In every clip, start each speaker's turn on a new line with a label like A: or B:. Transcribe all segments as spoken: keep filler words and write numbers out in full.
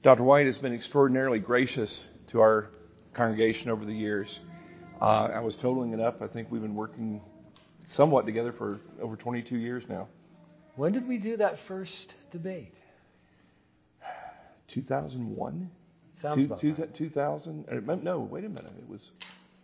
A: Doctor White has been extraordinarily gracious to our congregation over the years. Uh, I was totaling it up. I think we've been working somewhat together for over twenty-two years now.
B: When did we do that first debate?
A: two thousand one?
B: Sounds
A: two,
B: about
A: two,
B: right.
A: two thousand? No, wait a minute. It was...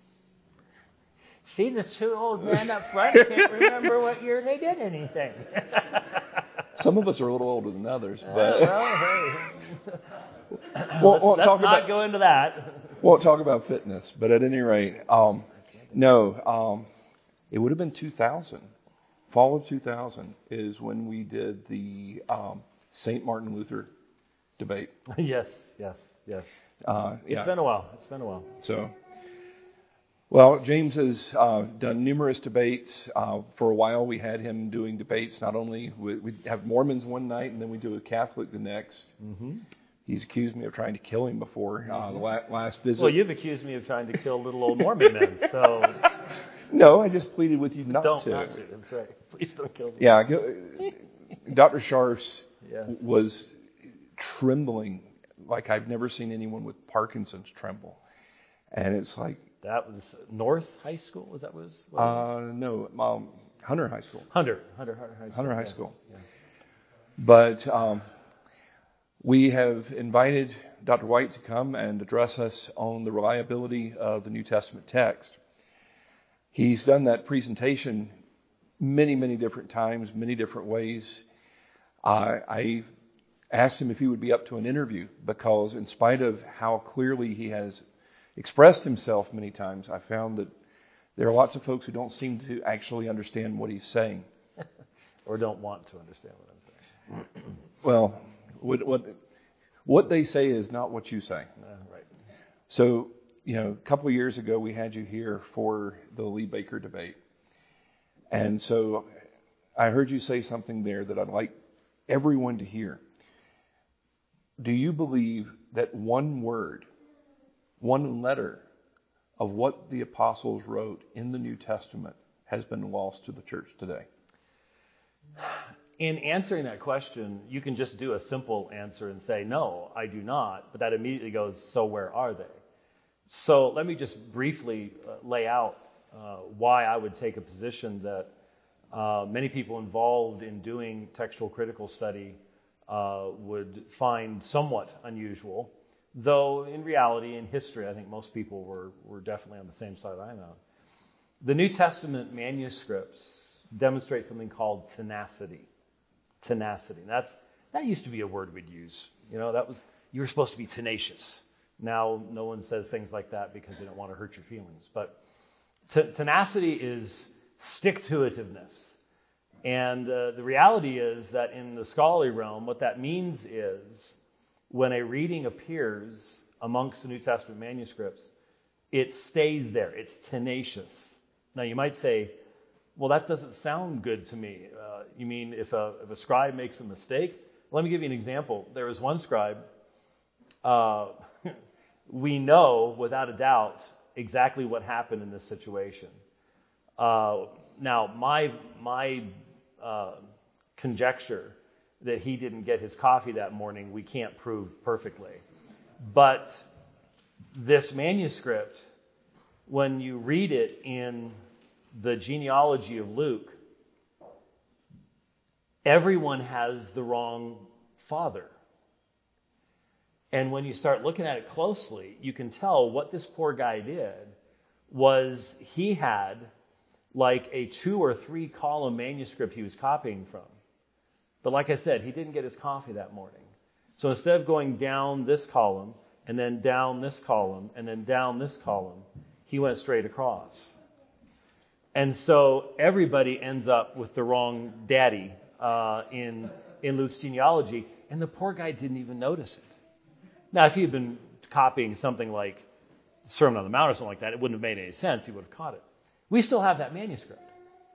C: See, the two old men up front can't remember what year they did anything.
A: Some of us are a little older than others, but...
C: Uh, well, hey.
A: Well,
C: let's
A: won't
C: let's
A: talk
C: not
A: about,
C: go into that.
A: Won't talk about fitness, but at any rate, um, no, um, it would have been two thousand. Fall of two thousand is when we did the um, Saint Martin Luther debate.
B: yes, yes, yes.
A: Uh, yeah.
B: It's been a while. It's been a while.
A: So, well, James has uh, done numerous debates. Uh, for a while, we had him doing debates. Not only we we'd have Mormons one night, and then we do a Catholic the next.
B: Mm-hmm.
A: He's accused me of trying to kill him before uh, the la- last visit.
B: Well, you've accused me of trying to kill little old Mormon men, so...
A: No, I just pleaded with you not
B: don't,
A: to.
B: Not to. That's right. Please don't kill me.
A: Yeah, go, Doctor Scharfs
B: Yes.
A: was trembling like I've never seen anyone with Parkinson's tremble. And it's like...
B: That was North High School? Was that what it was? What
A: Uh,
B: was?
A: no, um, Hunter High School.
B: Hunter. Hunter, Hunter High School.
A: Hunter High
B: yeah.
A: School.
B: Yeah.
A: But um, we have invited Doctor White to come and address us on the reliability of the New Testament text. He's done that presentation many, many different times, many different ways. Uh, I asked him if he would be up to an interview because in spite of how clearly he has expressed himself many times, I found that there are lots of folks who don't seem to actually understand what he's saying.
B: Or don't want to understand what I'm saying.
A: Well, what, what, what they say is not what you say.
B: Uh, right.
A: So, you know, a couple of years ago, we had you here for the Lee Baker debate. And so I heard you say something there that I'd like everyone to hear. Do you believe that one word, one letter of what the apostles wrote in the New Testament has been lost to the church today?
B: In answering that question, you can just do a simple answer and say, no, I do not. But that immediately goes, so where are they? So let me just briefly uh, lay out uh, why I would take a position that uh, many people involved in doing textual critical study uh, would find somewhat unusual. Though in reality, in history, I think most people were, were definitely on the same side I'm on. The New Testament manuscripts demonstrate something called tenacity. Tenacity. That's that used to be a word we'd use. You know, that was you were supposed to be tenacious. Now no one says things like that because they don't want to hurt your feelings. But t- tenacity is stick-to-itiveness. And uh, the reality is that in the scholarly realm, what that means is when a reading appears amongst the New Testament manuscripts, it stays there. It's tenacious. Now you might say, well, that doesn't sound good to me. Uh, you mean if a, if a scribe makes a mistake? Let me give you an example. There was one scribe. Uh, we know, without a doubt, exactly what happened in this situation. Uh, now, my my uh, conjecture that he didn't get his coffee that morning, we can't prove perfectly. But this manuscript, when you read it in the genealogy of Luke, everyone has the wrong father. And when you start looking at it closely, you can tell what this poor guy did was he had like a two or three column manuscript he was copying from. But like I said, he didn't get his coffee that morning. So instead of going down this column and then down this column and then down this column, he went straight across. And so everybody ends up with the wrong daddy uh, in in Luke's genealogy, and the poor guy didn't even notice it. Now, if he had been copying something like Sermon on the Mount or something like that, it wouldn't have made any sense. He would have caught it. We still have that manuscript.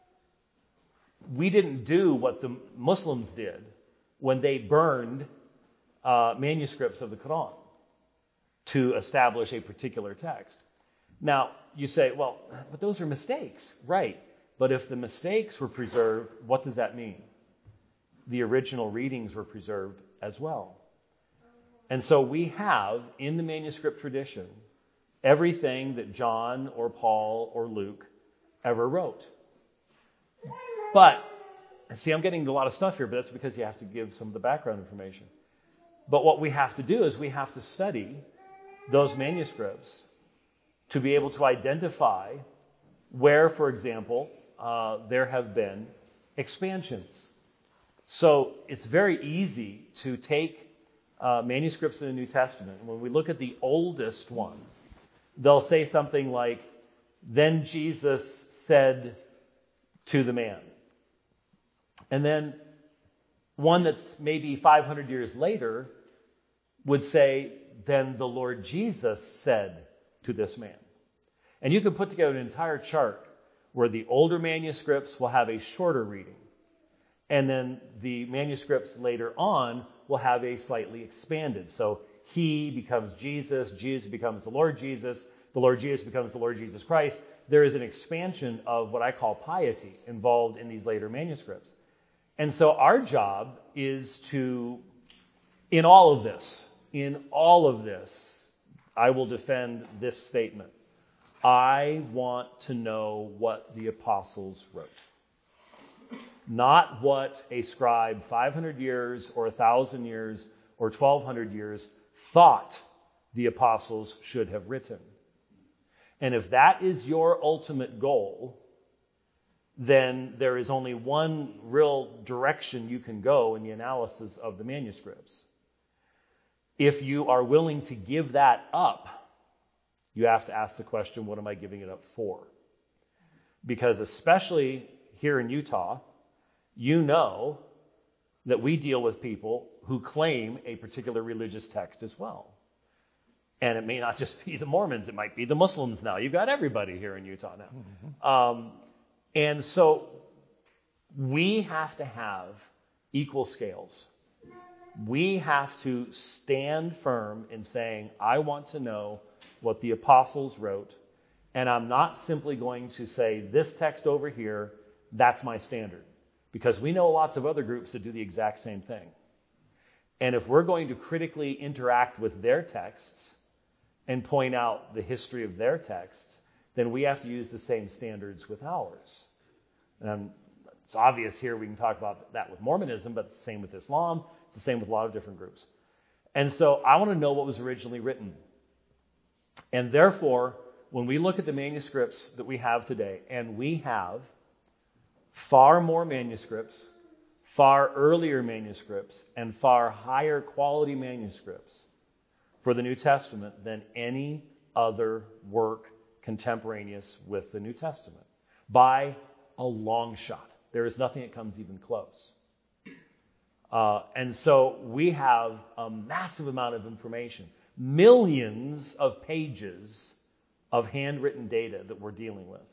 B: We didn't do what the Muslims did when they burned uh, manuscripts of the Quran to establish a particular text. Now, you say, well, but those are mistakes. Right. But if the mistakes were preserved, what does that mean? The original readings were preserved as well. And so we have, in the manuscript tradition, everything that John or Paul or Luke ever wrote. But, see, I'm getting into a lot of stuff here, but that's because you have to give some of the background information. But what we have to do is we have to study those manuscripts to be able to identify where, for example, uh, there have been expansions. So it's very easy to take uh, manuscripts in the New Testament. When we look at the oldest ones, they'll say something like, "Then Jesus said to the man." And then one that's maybe five hundred years later would say, "Then the Lord Jesus said to this man." And you can put together an entire chart where the older manuscripts will have a shorter reading. And then the manuscripts later on will have a slightly expanded. So he becomes Jesus, Jesus becomes the Lord Jesus, the Lord Jesus becomes the Lord Jesus Christ. There is an expansion of what I call piety involved in these later manuscripts. And so our job is to, in all of this, in all of this, I will defend this statement. I want to know what the apostles wrote. Not what a scribe five hundred years or one thousand years or twelve hundred years thought the apostles should have written. And if that is your ultimate goal, then there is only one real direction you can go in the analysis of the manuscripts. If you are willing to give that up, you have to ask the question, what am I giving it up for? Because especially here in Utah, you know that we deal with people who claim a particular religious text as well. And it may not just be the Mormons, it might be the Muslims now. You've got everybody here in Utah now. Mm-hmm. Um, and so we have to have equal scales. We have to stand firm in saying, I want to know what the apostles wrote, and I'm not simply going to say, this text over here, that's my standard. Because we know lots of other groups that do the exact same thing. And if we're going to critically interact with their texts and point out the history of their texts, then we have to use the same standards with ours. And it's obvious here we can talk about that with Mormonism, but it's the same with Islam. It's the same with a lot of different groups. And so I want to know what was originally written. And therefore, when we look at the manuscripts that we have today, and we have far more manuscripts, far earlier manuscripts, and far higher quality manuscripts for the New Testament than any other work contemporaneous with the New Testament. By a long shot. There is nothing that comes even close. Uh, and so we have a massive amount of information, millions of pages of handwritten data that we're dealing with.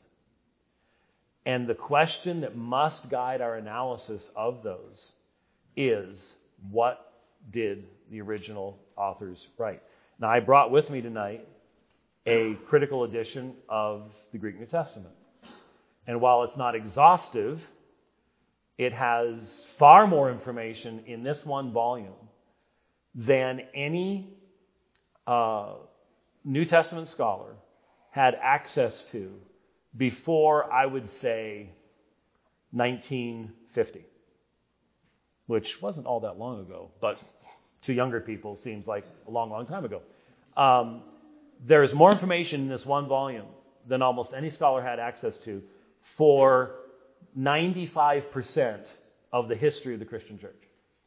B: And the question that must guide our analysis of those is, what did the original authors write? Now, I brought with me tonight a critical edition of the Greek New Testament. And while it's not exhaustive, it has far more information in this one volume than any uh, New Testament scholar had access to before, I would say, nineteen fifty, which wasn't all that long ago, but to younger people seems like a long, long time ago. Um, there's more information in this one volume than almost any scholar had access to for ninety-five percent of the history of the Christian church.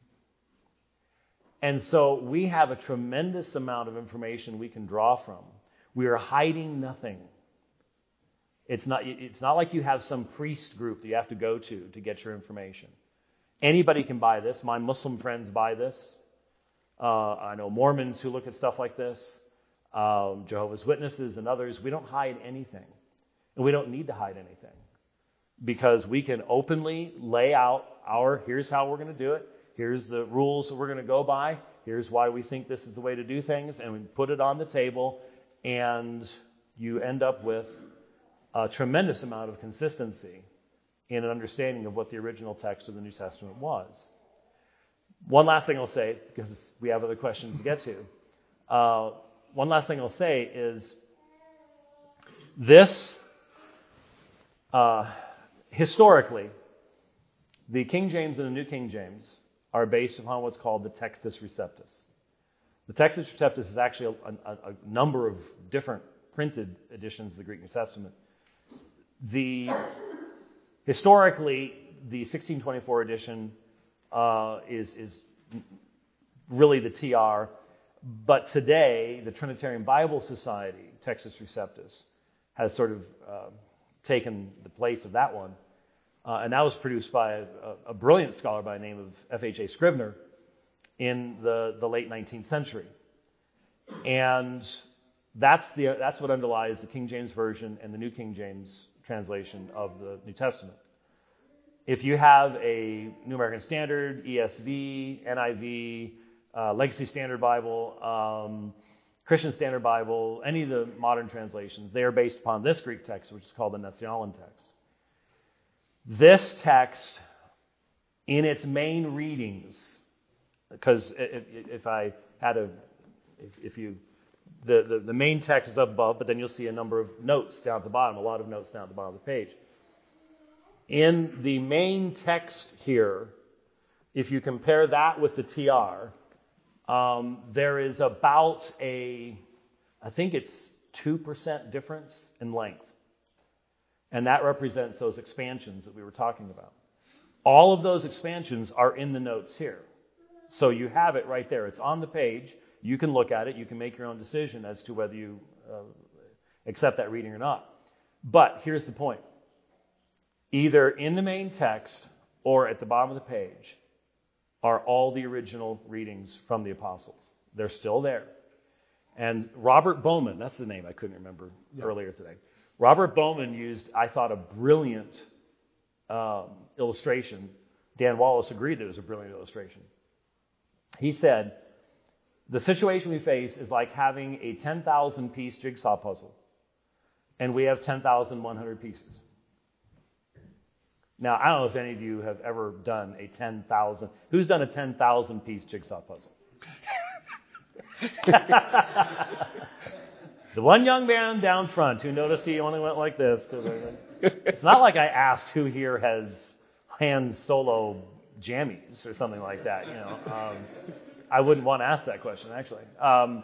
B: And so we have a tremendous amount of information we can draw from. We are hiding nothing. It's not, it's not like you have some priest group that you have to go to to get your information. Anybody can buy this. My Muslim friends buy this. Uh, I know Mormons who look at stuff like this. Um, Jehovah's Witnesses and others. We don't hide anything. And we don't need to hide anything. Because we can openly lay out our, here's how we're going to do it. Here's the rules that we're going to go by. Here's why we think this is the way to do things. And we put it on the table. And you end up with a tremendous amount of consistency in an understanding of what the original text of the New Testament was. One last thing I'll say, because we have other questions to get to. Uh, one last thing I'll say is this, uh, historically, the King James and the New King James are based upon what's called the Textus Receptus. The Textus Receptus is actually a, a, a number of different printed editions of the Greek New Testament. The historically, the sixteen twenty-four edition uh, is is really the T R, but today the Trinitarian Bible Society Textus Receptus has sort of uh, taken the place of that one, uh, and that was produced by a, a brilliant scholar by the name of F H A Scrivener in the, the late nineteenth century, and that's the that's what underlies the King James Version and the New King James translation of the New Testament. If you have a New American Standard, E S V, N I V, uh, Legacy Standard Bible, um, Christian Standard Bible, any of the modern translations, they are based upon this Greek text, which is called the Nessiolan text. This text, in its main readings, because if, if I had a, if, if you, the, the, the main text is up above, but then you'll see a number of notes down at the bottom, a lot of notes down at the bottom of the page. In the main text here, if you compare that with the T R, um, there is about a, I think it's two percent difference in length. And that represents those expansions that we were talking about. All of those expansions are in the notes here. So you have it right there. It's on the page. You can look at it. You can make your own decision as to whether you uh, accept that reading or not. But here's the point. Either in the main text or at the bottom of the page are all the original readings from the apostles. They're still there. And Robert Bowman, that's the name I couldn't remember yeah. earlier today. Robert Bowman used, I thought, a brilliant um, illustration. Dan Wallace agreed that it was a brilliant illustration. He said, the situation we face is like having a ten thousand piece jigsaw puzzle, and we have ten thousand one hundred pieces. Now, I don't know if any of you have ever done a ten thousand... Who's done a ten thousand piece jigsaw puzzle? The one young man down front who noticed he only went like this. It's not like I asked who here has hand solo jammies or something like that. You know, um, I wouldn't want to ask that question, actually. Um,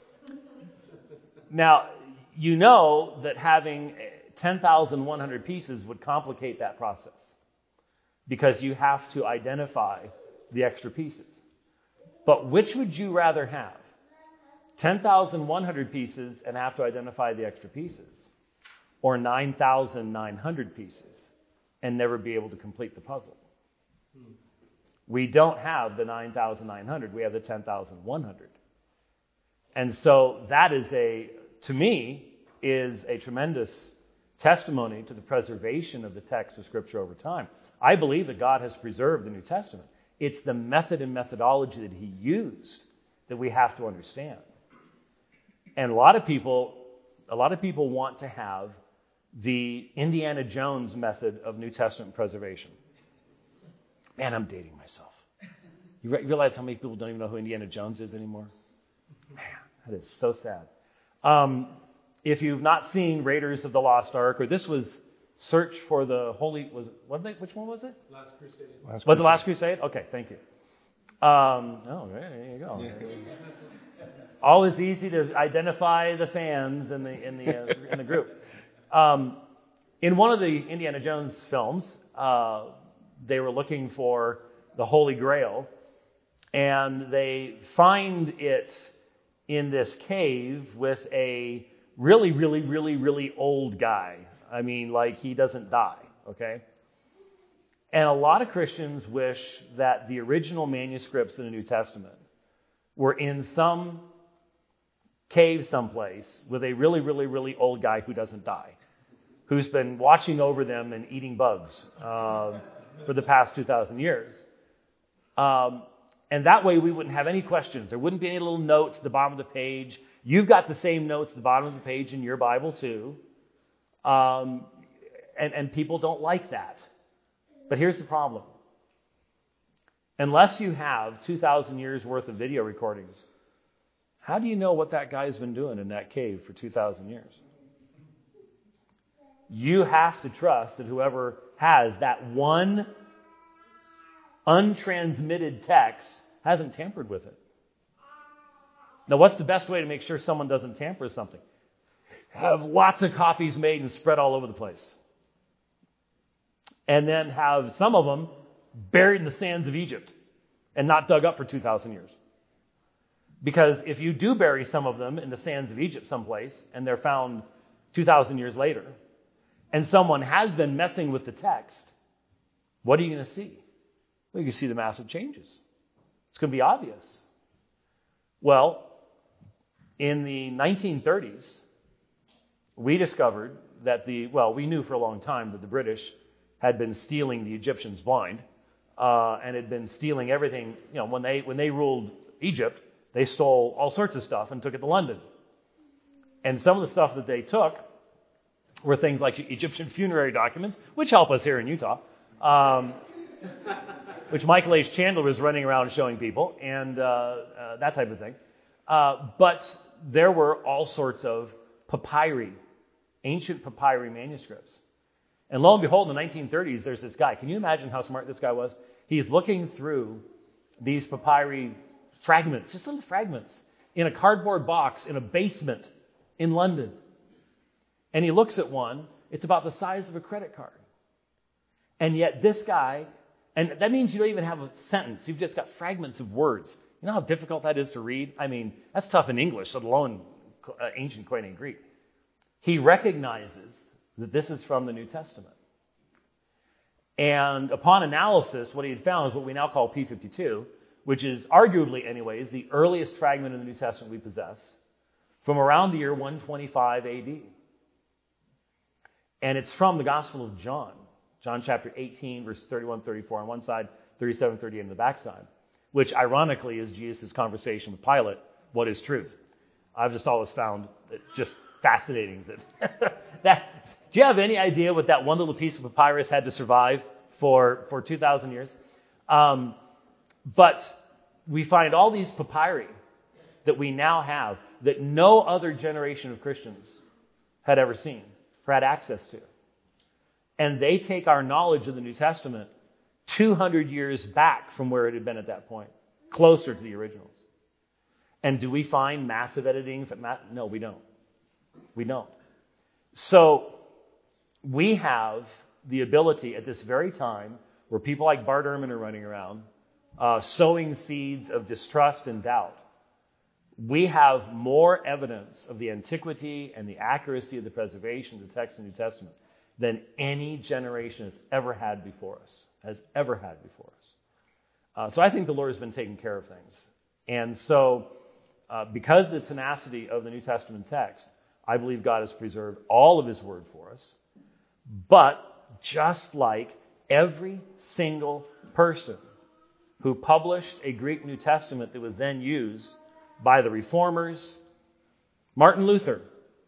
B: now, you know that having ten thousand one hundred pieces would complicate that process because you have to identify the extra pieces. But which would you rather have? ten thousand one hundred pieces and have to identify the extra pieces, or nine thousand nine hundred pieces and never be able to complete the puzzle? Hmm. We don't have the nine thousand nine hundred. We have the ten thousand one hundred. And so that is a, to me, is a tremendous testimony to the preservation of the text of Scripture over time. I believe that God has preserved the New Testament. It's the method and methodology that He used that we have to understand. And a lot of people, a lot of people want to have the Indiana Jones method of New Testament preservation. Man, I'm dating myself. You re- realize how many people don't even know who Indiana Jones is anymore? Man, that is so sad. Um, if you've not seen Raiders of the Lost Ark, or this was Search for the Holy, was what? They, which one was it?
D: Last Crusade.
B: Last was it Last Crusade? Okay, thank you. Um, oh, there you go. Yeah. Always easy to identify the fans in the in the uh, in the group. Um, in one of the Indiana Jones films, uh, they were looking for the Holy Grail, and they find it in this cave with a really, really, really, really old guy. I mean, like he doesn't die. Okay. And a lot of Christians wish that the original manuscripts in the New Testament were in some cave someplace with a really, really, really old guy who doesn't die, who's been watching over them and eating bugs uh, for the past two thousand years. Um, and that way we wouldn't have any questions. There wouldn't be any little notes at the bottom of the page. You've got the same notes at the bottom of the page in your Bible too. Um, and, and people don't like that. But here's the problem. Unless you have two thousand years worth of video recordings, how do you know what that guy's been doing in that cave for two thousand years? You have to trust that whoever has that one untransmitted text hasn't tampered with it. Now, what's the best way to make sure someone doesn't tamper with something? Have lots of copies made and spread all over the place. And then have some of them buried in the sands of Egypt and not dug up for two thousand years. Because if you do bury some of them in the sands of Egypt someplace and they're found two thousand years later, and someone has been messing with the text, what are you going to see? Well, you can see the massive changes. It's going to be obvious. Well, in the nineteen thirties, we discovered that the, well, we knew for a long time that the British had been stealing the Egyptians blind, uh, and had been stealing everything. You know, when they when they ruled Egypt, they stole all sorts of stuff and took it to London. And some of the stuff that they took were things like Egyptian funerary documents, which help us here in Utah, um, which Michael H. Chandler was running around showing people, and uh, uh, that type of thing. Uh, but there were all sorts of papyri, ancient papyri manuscripts. And lo and behold, in the nineteen thirties, there's this guy. Can you imagine how smart this guy was? He's looking through these papyri fragments, just little fragments, in a cardboard box in a basement in London. And he looks at one. It's about the size of a credit card. And yet this guy, and that means you don't even have a sentence. You've just got fragments of words. You know how difficult that is to read? I mean, that's tough in English, let alone uh, ancient Koine Greek. He recognizes that this is from the New Testament. And upon analysis, what he had found is what we now call P fifty-two, which is arguably, anyways, the earliest fragment of the New Testament we possess, from around the year one twenty-five A D. And it's from the Gospel of John. John chapter eighteen, verse thirty-one, thirty-four on one side, thirty-seven, thirty-eight on the backside, which ironically is Jesus' conversation with Pilate, what is truth? I've just always found it just fascinating. That, that Do you have any idea what that one little piece of papyrus had to survive for, for two thousand years? Um, but we find all these papyri that we now have that no other generation of Christians had ever seen or had access to. And they take our knowledge of the New Testament two hundred years back from where it had been at that point, closer to the originals. And do we find massive editing? No, we don't. We don't. So we have the ability at this very time where people like Bart Ehrman are running around uh, sowing seeds of distrust and doubt. We have more evidence of the antiquity and the accuracy of the preservation of the text of the New Testament than any generation has ever had before us, has ever had before us. Uh, so I think the Lord has been taking care of things. And so uh, because of the tenacity of the New Testament text, I believe God has preserved all of His Word for us. But just like every single person who published a Greek New Testament that was then used by the Reformers, Martin Luther.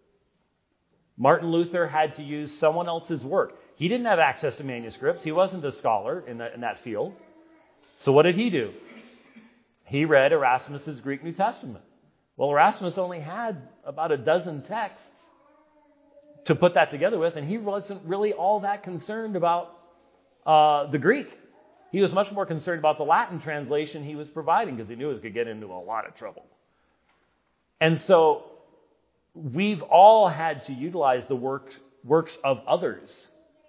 B: Martin Luther had to use someone else's work. He didn't have access to manuscripts. He wasn't a scholar in that, in that field. So what did he do? He read Erasmus's Greek New Testament. Well, Erasmus only had about a dozen texts to put that together with, and he wasn't really all that concerned about uh, the Greek. He was much more concerned about the Latin translation he was providing because he knew it could get into a lot of trouble. And so we've all had to utilize the works, works of others.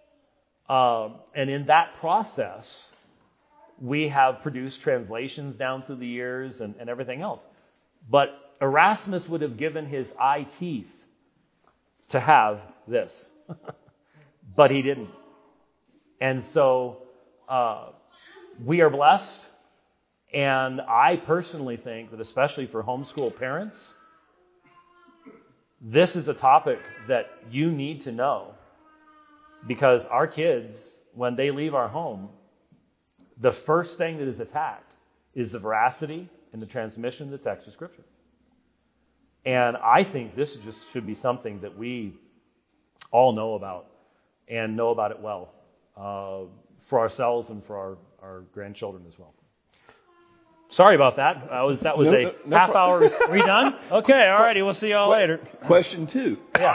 B: Um, and in that process, we have produced translations down through the years and, and everything else. But Erasmus would have given his eye teeth to have this. But he didn't. And so uh, we are blessed. And I personally think that especially for homeschool parents, this is a topic that you need to know. Because our kids, when they leave our home, the first thing that is attacked is the veracity and the transmission of the text of Scripture. And I think this just should be something that we all know about and know about it well uh, for ourselves and for our, our grandchildren as well. Sorry about that. I was that was
A: No,
B: a
A: no, no
B: half
A: pro-
B: hour. Are we done? Okay. All righty. We'll see y'all later.
A: Question two.
B: Yeah.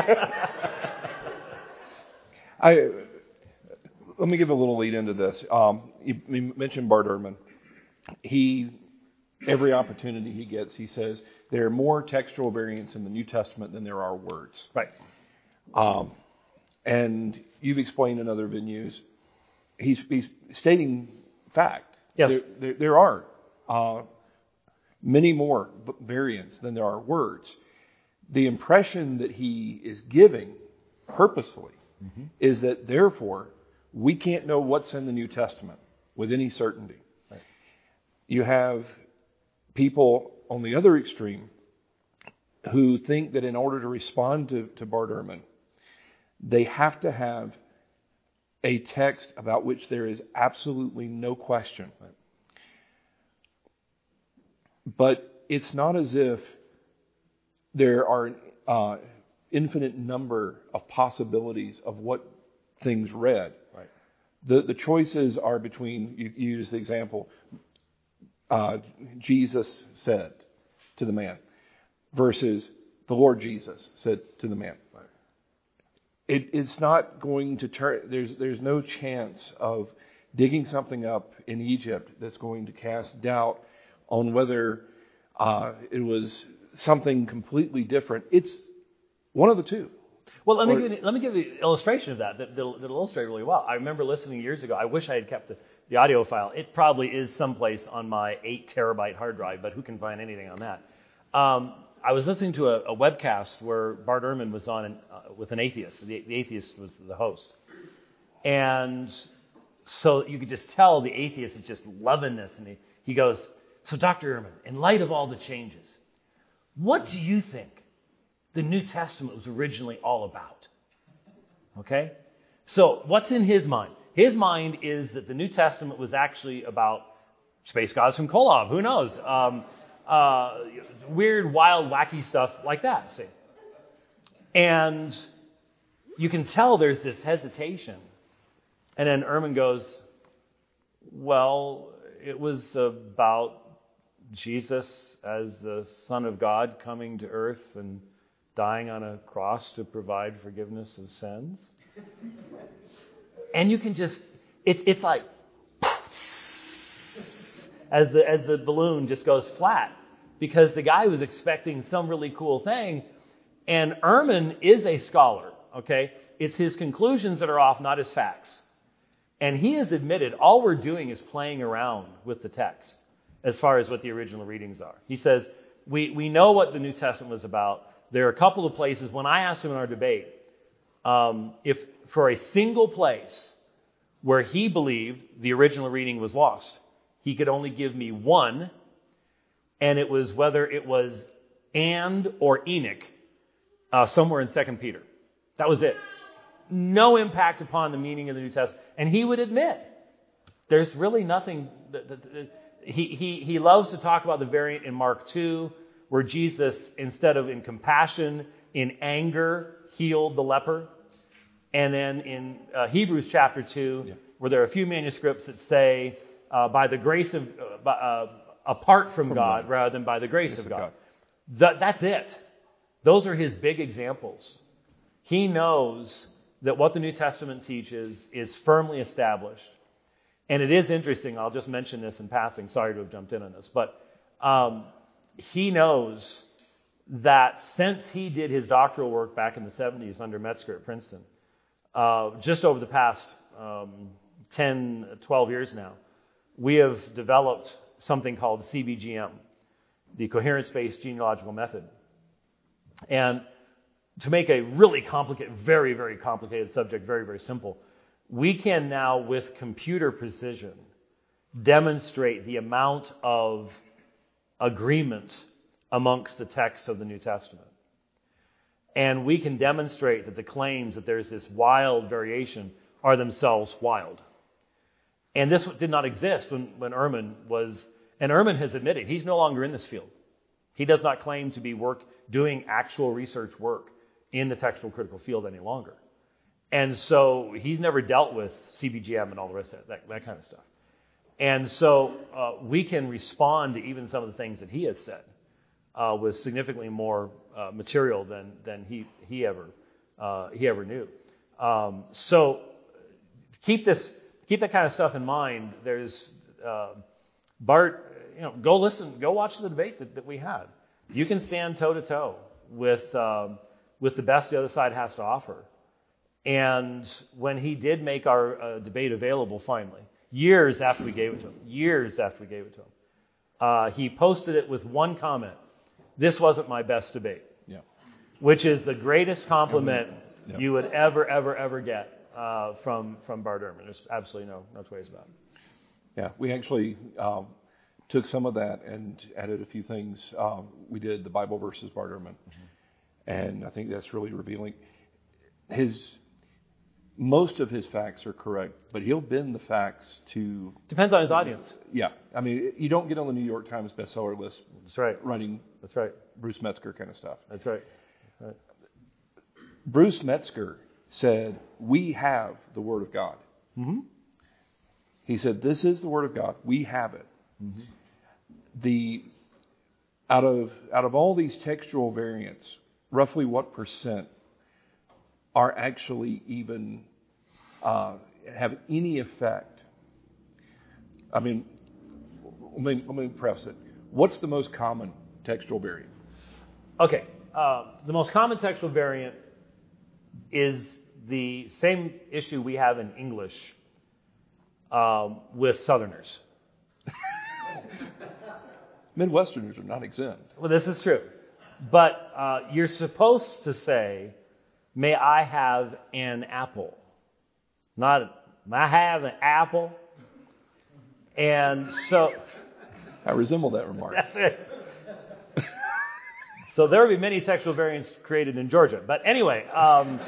A: I let me give a little lead into this. Um, you, you mentioned Bart Ehrman. He every opportunity he gets, he says there are more textual variants in the New Testament than there are words.
B: Right.
A: Um, and you've explained in other venues. He's, he's stating fact.
B: Yes.
A: There, there, there are uh, many more variants than there are words. The impression that he is giving purposefully mm-hmm. is that therefore we can't know what's in the New Testament with any certainty. Right. You have people on the other extreme who think that in order to respond to, to Bart Ehrman, they have to have a text about which there is absolutely no question. Right. But it's not as if there are uh, infinite number of possibilities of what things read. Right. The the choices are between, you, you use the example, uh, Jesus said to the man, versus the Lord Jesus said to the man. Right. It, it's not going to turn, there's there's no chance of digging something up in Egypt that's going to cast doubt on whether uh, it was something completely different. It's one of the two.
B: Well, let
A: or,
B: me give you, let me give you an illustration of that that that'll, that'll illustrate really well. I remember listening years ago. I wish I had kept the, the audio file. It probably is someplace on my eight terabyte hard drive, but who can find anything on that? Um, I was listening to a, a webcast where Bart Ehrman was on an, uh, with an atheist. The, the atheist was the host, and so you could just tell the atheist is just loving this. And he, he goes, "So, Doctor Ehrman, in light of all the changes, what do you think the New Testament was originally all about?" Okay? So what's in his mind? His mind is that the New Testament was actually about space gods from Kolob. Who knows? Um, uh, weird, wild, wacky stuff like that, see? And you can tell there's this hesitation. And then Ehrman goes, well, it was about Jesus as the Son of God coming to earth and dying on a cross to provide forgiveness of sins. And you can just, it, it's like, as the as the balloon just goes flat, because the guy was expecting some really cool thing. And Ehrman is a scholar, okay? It's his conclusions that are off, not his facts. And he has admitted all we're doing is playing around with the text as far as what the original readings are. He says, we, we know what the New Testament was about. There are a couple of places, when I asked him in our debate, um, if for a single place where he believed the original reading was lost, he could only give me one, and it was whether it was and or Enoch, uh, somewhere in Second Peter. That was it. No impact upon the meaning of the New Testament. And he would admit, there's really nothing. That, that, that, he, he, he loves to talk about the variant in Mark two, where Jesus, instead of in compassion, in anger, healed the leper. And then in uh, Hebrews chapter two, yeah. where there are a few manuscripts that say, uh, by the grace of, uh, uh, apart from, from God, God, rather than by the grace, grace of God. God. That, that's it. Those are his big examples. He knows that what the New Testament teaches is firmly established. And it is interesting, I'll just mention this in passing, sorry to have jumped in on this, but um, he knows that since he did his doctoral work back in the seventies under Metzger at Princeton, uh, just over the past um, ten, twelve years now, we have developed something called C B G M, the Coherence-Based Genealogical Method. And to make a really complicated, very, very complicated subject very, very simple, we can now, with computer precision, demonstrate the amount of agreement amongst the texts of the New Testament. And we can demonstrate that the claims that there's this wild variation are themselves wild. And this did not exist when, when Ehrman was, and Ehrman has admitted he's no longer in this field. He does not claim to be work doing actual research work in the textual critical field any longer. And so he's never dealt with C B G M and all the rest of that, that, that kind of stuff. And so uh, we can respond to even some of the things that he has said uh, with significantly more uh, material than than he he ever uh, he ever knew. Um, so keep this keep that kind of stuff in mind. There's uh, Bart. You know, go listen, go watch the debate that, that we had. You can stand toe to toe with um, with the best the other side has to offer. And when he did make our uh, debate available finally, years after we gave it to him, years after we gave it to him, uh, he posted it with one comment: "This wasn't my best debate,"
A: Yeah.
B: which is the greatest compliment
A: Yeah.
B: you would ever, ever, ever get uh, from from Bart Ehrman. There's absolutely no no two ways about it.
A: Yeah, we actually um, took some of that and added a few things. Um, we did the Bible versus Bart Ehrman, mm-hmm. and I think that's really revealing. His most of his facts are correct, but he'll bend the facts to
B: Depends on his audience.
A: Yeah, I mean, you don't get on the New York Times bestseller list.
B: That's right.
A: Writing
B: That's right.
A: Bruce Metzger kind of stuff.
B: That's right. That's right.
A: Bruce Metzger said, "We have the Word of God."
B: Mm-hmm.
A: He said, "This is the Word of God. We have it."
B: Mm-hmm.
A: The out of out of all these textual variants, roughly what percent are actually even uh, have any effect? I mean, let me, let me preface it. What's the most common textual variant?
B: Okay, uh, the most common textual variant is the same issue we have in English um, with Southerners.
A: Midwesterners are not exempt.
B: Well, this is true. But uh, you're supposed to say, "May I have an apple?" Not, "May I have an apple?" And so...
A: I resemble that remark.
B: That's it. So there will be many textual variants created in Georgia. But anyway, um,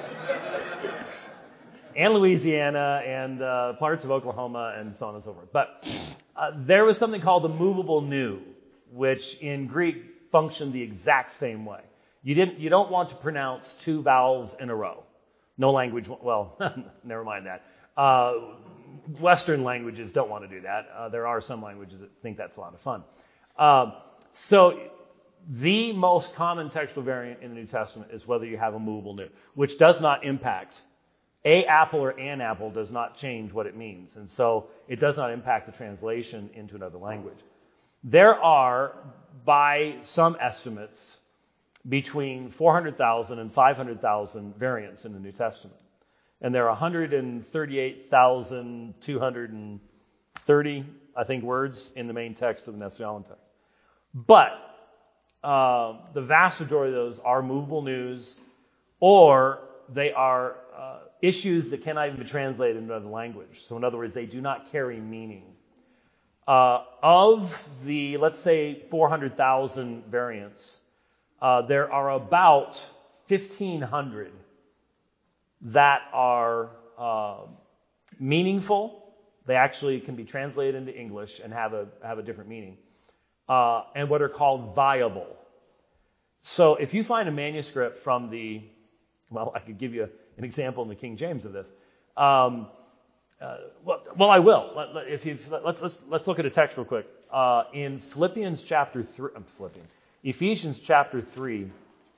B: and Louisiana and uh, parts of Oklahoma and so on and so forth. But uh, there was something called the movable nu, which in Greek functioned the exact same way. You didn't. You don't want to pronounce two vowels in a row. No language. Well, never mind that. Uh, Western languages don't want to do that. Uh, there are some languages that think that's a lot of fun. Uh, so the most common textual variant in the New Testament is whether you have a movable nu, which does not impact. A apple or an apple does not change what it means. And so it does not impact the translation into another language. There are, by some estimates, between four hundred thousand and five hundred thousand variants in the New Testament. And there are one hundred thirty-eight thousand two hundred thirty, I think, words in the main text of the Nestle-Aland text. But uh, the vast majority of those are movable nus, or they are uh, issues that cannot even be translated into another language. So in other words, they do not carry meaning. Uh, of the, let's say, four hundred thousand variants, uh, there are about fifteen hundred that are uh, meaningful. They actually can be translated into English and have a have a different meaning, uh, and what are called viable. So if you find a manuscript from the, well, I could give you an example in the King James of this. Um, uh, well, well, I will. Let, let, if you let's let's let's look at a text real quick. Uh, in Philippians chapter three, uh, Philippians, Ephesians chapter three.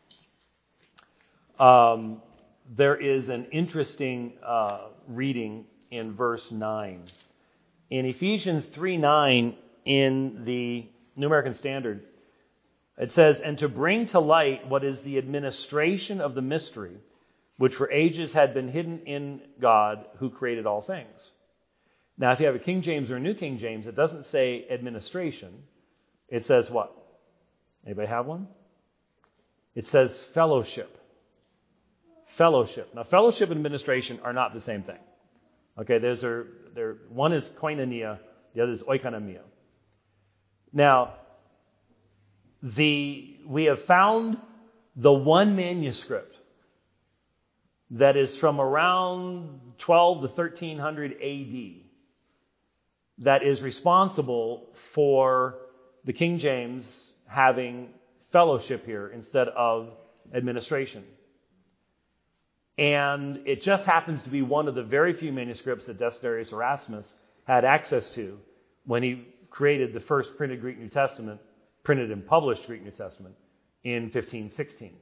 B: Um, There is an interesting uh, reading in verse nine. In Ephesians three nine, in the New American Standard, it says, "And to bring to light what is the administration of the mystery, which for ages had been hidden in God who created all things." Now, if you have a King James or a New King James, it doesn't say administration. It says what? Anybody have one? It says fellowship. Fellowship. Now, fellowship and administration are not the same thing. Okay, there's a, there, one is koinonia, the other is oikonomia. Now, the we have found the one manuscript that is from around twelve to thirteen hundred A D that is responsible for the King James having fellowship here instead of administration. And it just happens to be one of the very few manuscripts that Desiderius Erasmus had access to when he created the first printed Greek New Testament, printed and published Greek New Testament in fifteen sixteen.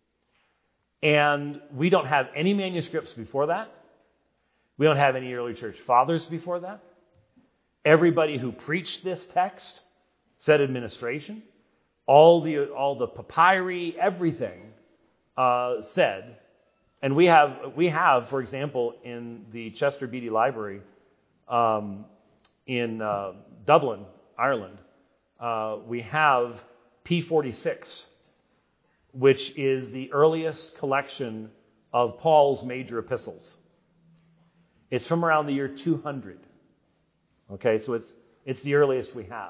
B: And we don't have any manuscripts before that. We don't have any early church fathers before that. Everybody who preached this text said administration. All the all the papyri, everything uh, said. And we have we have, for example, in the Chester Beatty Library um, in uh, Dublin, Ireland, uh, we have P forty-six, which is the earliest collection of Paul's major epistles. It's from around the year two hundred. Okay, so it's it's the earliest we have.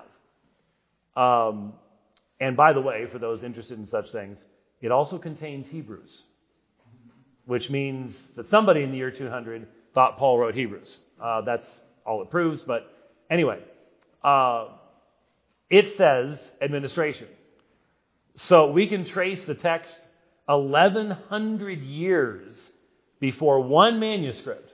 B: Um, and by the way, for those interested in such things, it also contains Hebrews, which means that somebody in the year two hundred thought Paul wrote Hebrews. Uh, that's all it proves. But anyway, uh, it says administration. So we can trace the text eleven hundred years before one manuscript.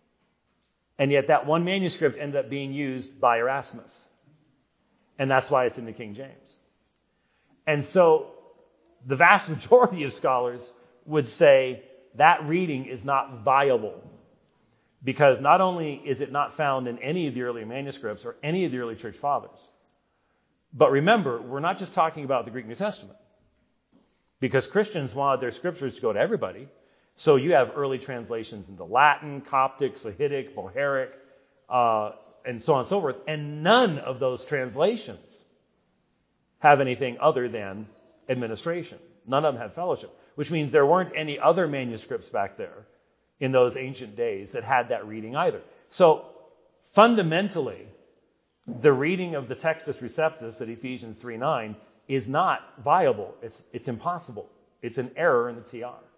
B: And yet that one manuscript ended up being used by Erasmus. And that's why it's in the King James. And so the vast majority of scholars would say that reading is not viable, because not only is it not found in any of the early manuscripts or any of the early church fathers, but remember, we're not just talking about the Greek New Testament, because Christians wanted their scriptures to go to everybody. So you have early translations into Latin, Coptic, Sahidic, Bohairic, uh, and so on and so forth. And none of those translations have anything other than administration. None of them have fellowship, which means there weren't any other manuscripts back there in those ancient days that had that reading either. So fundamentally, the reading of the Textus Receptus at Ephesians three nine is not viable. It's, it's impossible. It's an error in the T R.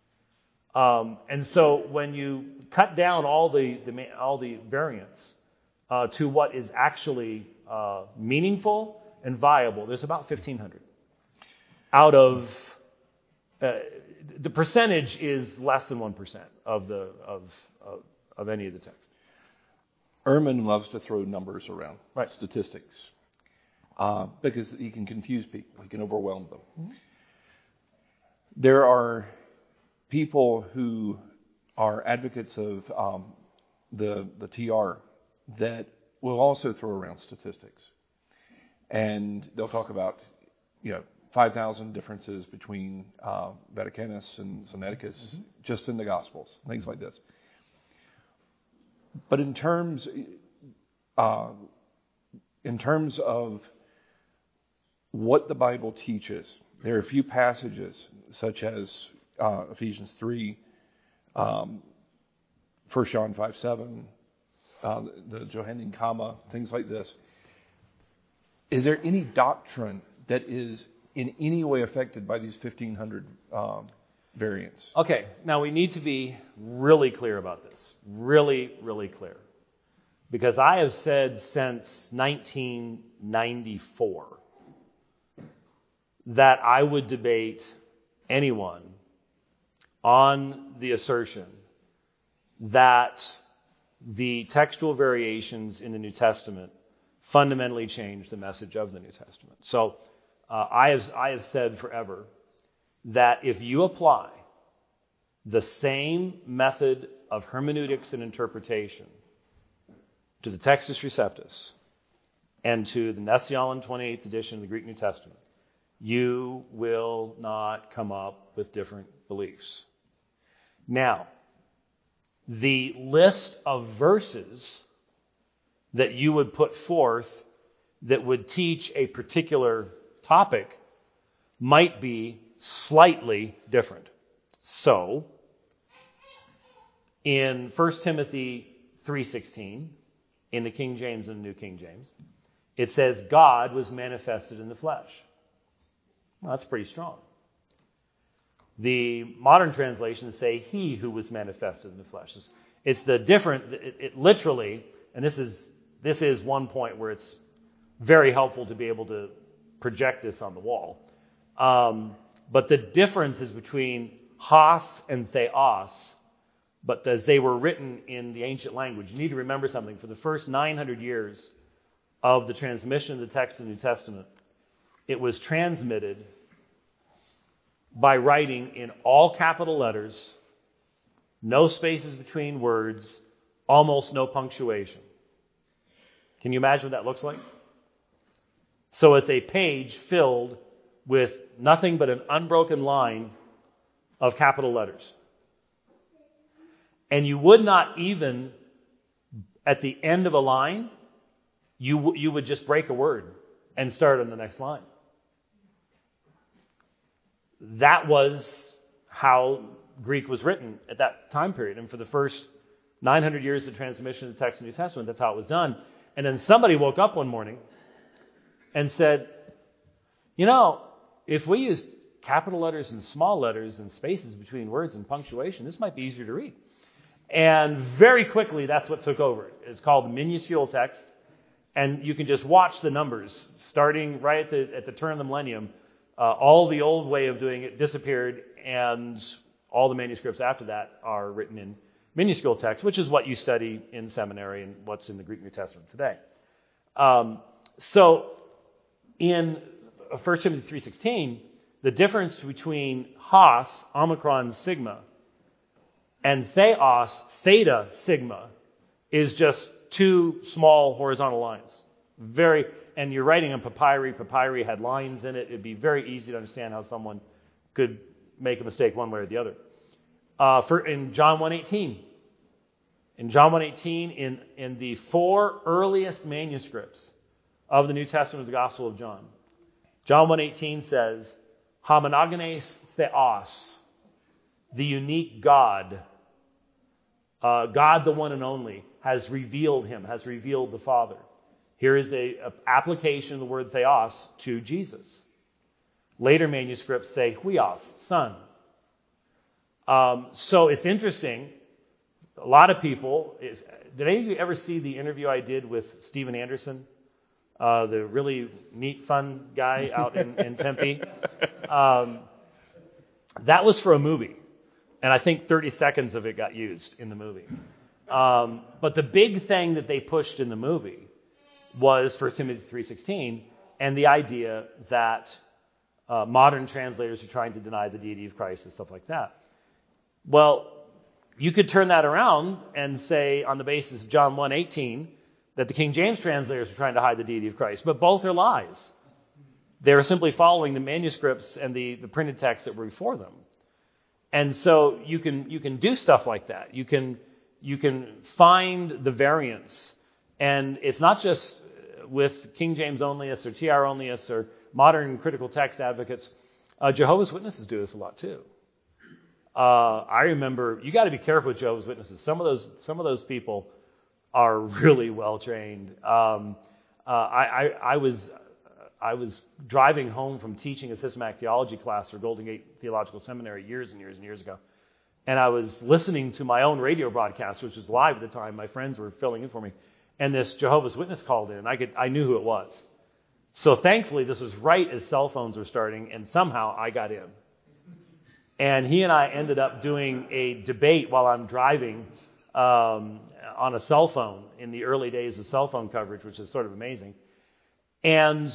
B: Um, and so when you cut down all the, the all the variants uh, to what is actually uh, meaningful and viable, there's about fifteen hundred. Out of uh, the percentage is less than one percent of the of, of of any of the text.
A: Ehrman loves to throw numbers around,
B: right.
A: Statistics, uh, because he can confuse people, he can overwhelm them. Mm-hmm. There are people who are advocates of um, the the T R that will also throw around statistics, and they'll talk about, you know, five thousand differences between uh, Vaticanus and Sinaiticus mm-hmm. just in the Gospels, things like this. But in terms, uh, in terms of what the Bible teaches, there are a few passages such as uh, Ephesians three, um, First John five seven, uh, the, the Johannine comma, things like this. Is there any doctrine that is in any way affected by these fifteen hundred um, variants?
B: Okay, now we need to be really clear about this. Really, really clear. Because I have said since nineteen ninety-four that I would debate anyone on the assertion that the textual variations in the New Testament fundamentally change the message of the New Testament. So uh, I have I have said forever that if you apply the same method of hermeneutics and interpretation to the Textus Receptus and to the Nession twenty-eighth edition of the Greek New Testament, you will not come up with different beliefs. Now, the list of verses that you would put forth that would teach a particular topic might be slightly different. So, in First Timothy three sixteen, in the King James and the New King James, it says, God was manifested in the flesh. Well, that's pretty strong. The modern translations say, he who was manifested in the flesh. It's the different, it, it literally, and this is this is one point where it's very helpful to be able to project this on the wall. Um, but the difference is between hos and theos, but as they were written in the ancient language. You need to remember something. For the first nine hundred years of the transmission of the text of the New Testament, it was transmitted by writing in all capital letters, no spaces between words, almost no punctuation. Can you imagine what that looks like? So it's a page filled with nothing but an unbroken line of capital letters. And you would not even, at the end of a line, you, w- you would just break a word and start on the next line. That was how Greek was written at that time period. And for the first nine hundred years of transmission of the text of the New Testament, that's how it was done. And then somebody woke up one morning and said, you know, if we use capital letters and small letters and spaces between words and punctuation, this might be easier to read. And very quickly, that's what took over. It's called the minuscule text. And you can just watch the numbers starting right at the, at the turn of the millennium. Uh, all the old way of doing it disappeared, and all the manuscripts after that are written in minuscule text, which is what you study in seminary and what's in the Greek New Testament today. Um, so in First Timothy three sixteen, the difference between Haas, Omicron, Sigma, and Theos, Theta, Sigma, is just two small horizontal lines. Very, and you're writing on papyri. Papyri had lines in it. It'd be very easy to understand how someone could make a mistake one way or the other. Uh, for in John one eighteen, in John one eighteen, in, in the four earliest manuscripts of the New Testament of the Gospel of John, John one eighteen says, "Homogenes Theos," the unique God, uh, God the one and only, has revealed him, has revealed the Father. Here is a, a application of the word Theos to Jesus. Later manuscripts say Huios, Son. Um, so it's interesting. A lot of people. If, did any of you ever see the interview I did with Steven Anderson, uh, the really neat, fun guy out in, in Tempe? Um, that was for a movie, and I think thirty seconds of it got used in the movie. Um, but the big thing that they pushed in the movie was First Timothy three sixteen and the idea that uh, modern translators are trying to deny the deity of Christ and stuff like that. Well, you could turn that around and say on the basis of John one eighteen that the King James translators are trying to hide the deity of Christ, but both are lies. They're simply following the manuscripts and the, the printed texts that were before them. And so you can you can do stuff like that. You can you can find the variants. And it's not just with King James onlyists or T R onlyists or modern critical text advocates. Uh, Jehovah's Witnesses do this a lot too. Uh, I remember, you got to be careful with Jehovah's Witnesses. Some of those some of those people are really well trained. Um, uh, I, I, I was I was driving home from teaching a systematic theology class for Golden Gate Theological Seminary years and years and years ago. And I was listening to my own radio broadcast, which was live at the time. My friends were filling in for me. And this Jehovah's Witness called in. I could, I knew who it was. So thankfully, this was right as cell phones were starting, and somehow I got in. And he and I ended up doing a debate while I'm driving um, on a cell phone in the early days of cell phone coverage, which is sort of amazing. And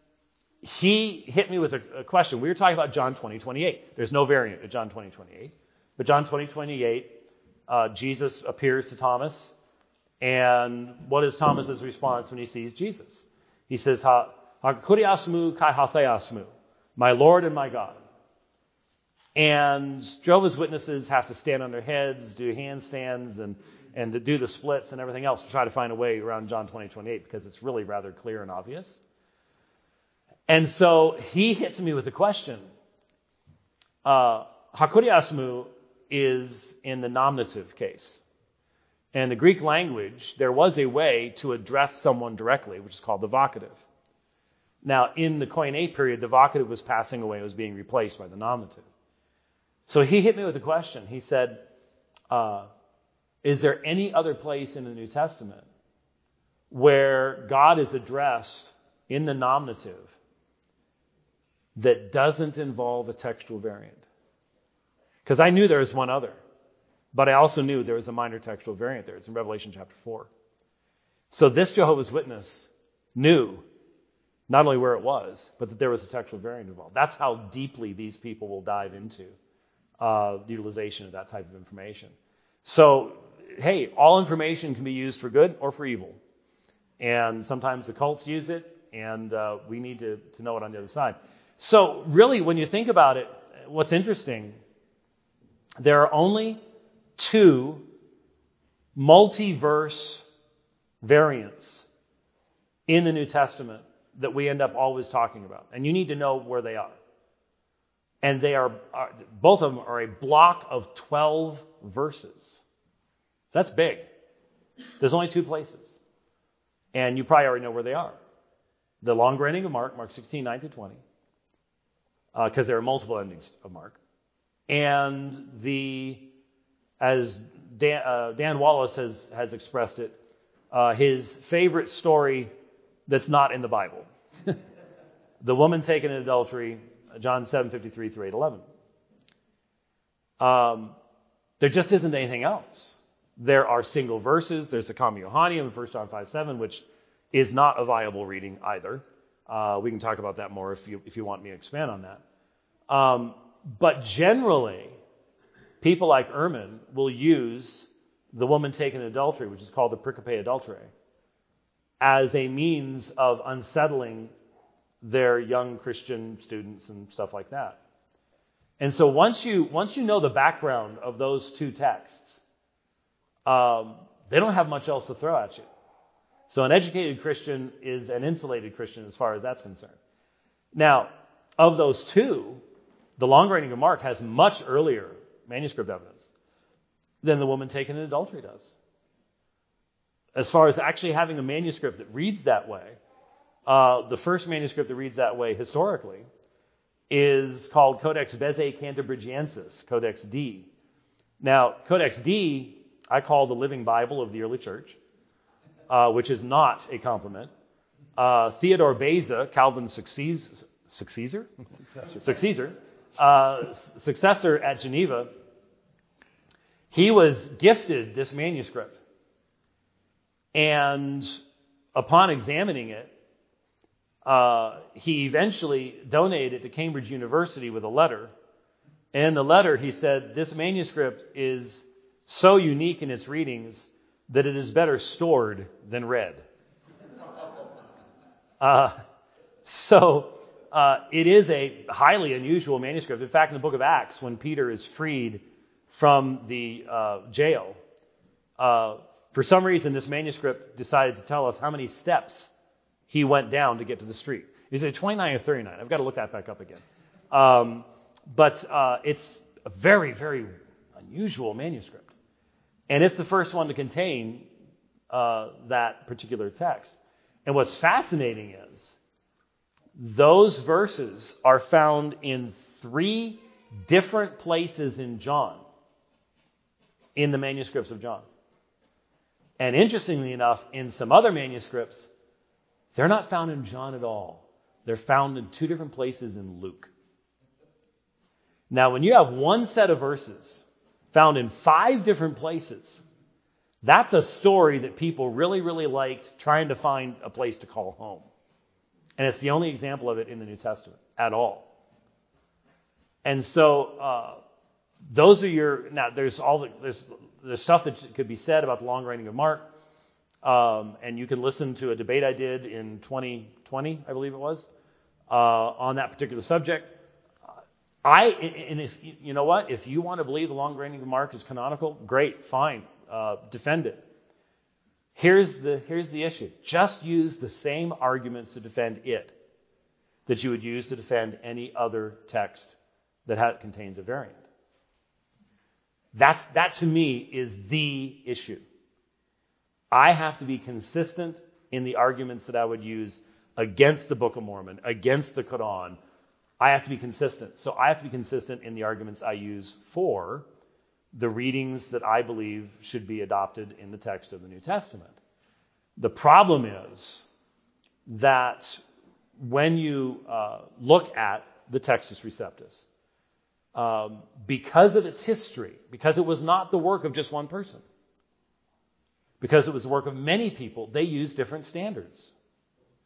B: he hit me with a, a question. We were talking about John twenty twenty-eight. There's no variant of John twenty twenty-eight. But John twenty twenty-eight, uh, Jesus appears to Thomas. And what is Thomas's response when he sees Jesus? He says, "Ha kuriasmu kai hatheasmu," my Lord and my God. And Jehovah's Witnesses have to stand on their heads, do handstands, and and to do the splits and everything else to try to find a way around John twenty twenty-eight because it's really rather clear and obvious. And so he hits me with a question. Uh, Hakuriasmu is in the nominative case. In the Greek language, there was a way to address someone directly, which is called the vocative. Now, in the Koine period, the vocative was passing away. It was being replaced by the nominative. So he hit me with a question. He said, uh, is there any other place in the New Testament where God is addressed in the nominative that doesn't involve a textual variant? Because I knew there was one other. But I also knew there was a minor textual variant there. It's in Revelation chapter four. So this Jehovah's Witness knew not only where it was, but that there was a textual variant involved. That's how deeply these people will dive into uh, the utilization of that type of information. So, hey, all information can be used for good or for evil. And sometimes the cults use it, and uh, we need to, to know it on the other side. So really, when you think about it, what's interesting, there are only two multiverse variants in the New Testament that we end up always talking about. And you need to know where they are. And they are, are both of them are a block of twelve verses. That's big. There's only two places. And you probably already know where they are. The longer ending of Mark, Mark sixteen, nine to twenty, because uh, there are multiple endings of Mark. And the, as Dan, uh, Dan Wallace has, has expressed it, uh, his favorite story that's not in the Bible. The woman taken in adultery, John seven fifty-three through eight eleven. Um, there just isn't anything else. There are single verses. There's the Comma Johannium in First John five seven, which is not a viable reading either. Uh, we can talk about that more if you if you want me to expand on that. Um, but generally, people like Ehrman will use the woman taken in adultery, which is called the pericope adulterae, as a means of unsettling their young Christian students and stuff like that. And so once you once you know the background of those two texts, um, they don't have much else to throw at you. So an educated Christian is an insulated Christian as far as that's concerned. Now, of those two, the longer ending of Mark has much earlier manuscript evidence than the woman taken in adultery does. As far as actually having a manuscript that reads that way, uh, the first manuscript that reads that way historically is called Codex Bezae Cantabrigiensis, Codex D. Now, Codex D, I call the Living Bible of the early church, uh, which is not a compliment. Uh, Theodore Beza, Calvin's successor, successor, successor, uh, successor at Geneva, he was gifted this manuscript. And upon examining it, uh, he eventually donated it to Cambridge University with a letter. And in the letter, he said, this manuscript is so unique in its readings that it is better stored than read. Uh, so uh, it is a highly unusual manuscript. In fact, in the book of Acts, when Peter is freed from the uh, jail, uh, for some reason, this manuscript decided to tell us how many steps he went down to get to the street. Is it twenty-nine or thirty-nine? I've got to look that back up again. Um, but uh, it's a very, very unusual manuscript. And it's the first one to contain uh, that particular text. And what's fascinating is those verses are found in three different places in John, in the manuscripts of John. And interestingly enough, in some other manuscripts, they're not found in John at all. They're found in two different places in Luke. Now, when you have one set of verses found in five different places, that's a story that people really, really liked trying to find a place to call home. And it's the only example of it in the New Testament at all. And so, uh, those are your... Now, there's all the... There's, There's stuff that could be said about the long reigning of Mark, um, and you can listen to a debate I did in twenty twenty, I believe it was, uh, on that particular subject. I and if you know what, if you want to believe the long reigning of Mark is canonical, great, fine, uh, defend it. Here's the here's the issue: just use the same arguments to defend it that you would use to defend any other text that ha- contains a variant. That's, that to me is the issue. I have to be consistent in the arguments that I would use against the Book of Mormon, against the Quran. I have to be consistent. So I have to be consistent in the arguments I use for the readings that I believe should be adopted in the text of the New Testament. The problem is that when you uh, look at the Textus Receptus, Um, because of its history, because it was not the work of just one person, because it was the work of many people, they used different standards.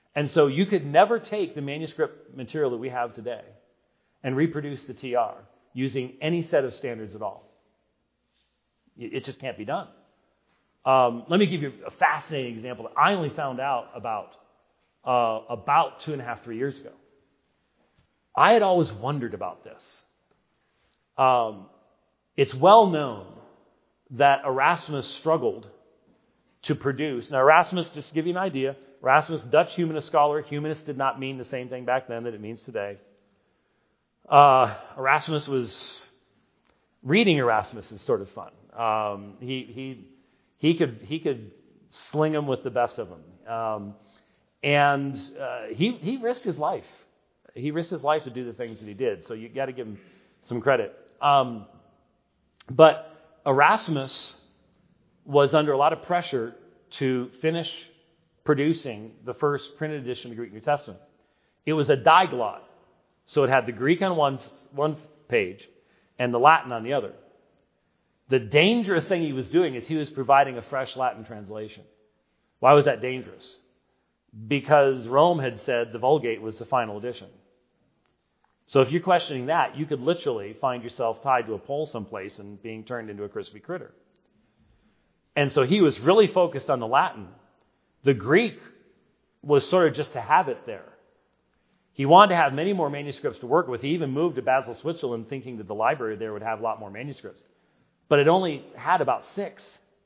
B: And so you could never take the manuscript material that we have today and reproduce the T R using any set of standards at all. It just can't be done. Um, let me give you a fascinating example that I only found out about uh, about two and a half, three years ago. I had always wondered about this. Um, it's well known that Erasmus struggled to produce. Now, Erasmus, just to give you an idea, Erasmus, Dutch humanist scholar. Humanist did not mean the same thing back then that it means today. Uh, Erasmus was reading Erasmus is sort of fun. Um, he he he could he could sling them with the best of them, um, and uh, he he risked his life. He risked his life to do the things that he did. So you got to give him some credit. Um, but Erasmus was under a lot of pressure to finish producing the first printed edition of the Greek New Testament. It was a diglot, so it had the Greek on one one page and the Latin on the other. The dangerous thing he was doing is he was providing a fresh Latin translation. Why was that dangerous? Because Rome had said the Vulgate was the final edition. So if you're questioning that, you could literally find yourself tied to a pole someplace and being turned into a crispy critter. And so he was really focused on the Latin. The Greek was sort of just to have it there. He wanted to have many more manuscripts to work with. He even moved to Basel, Switzerland, thinking that the library there would have a lot more manuscripts. But it only had about six.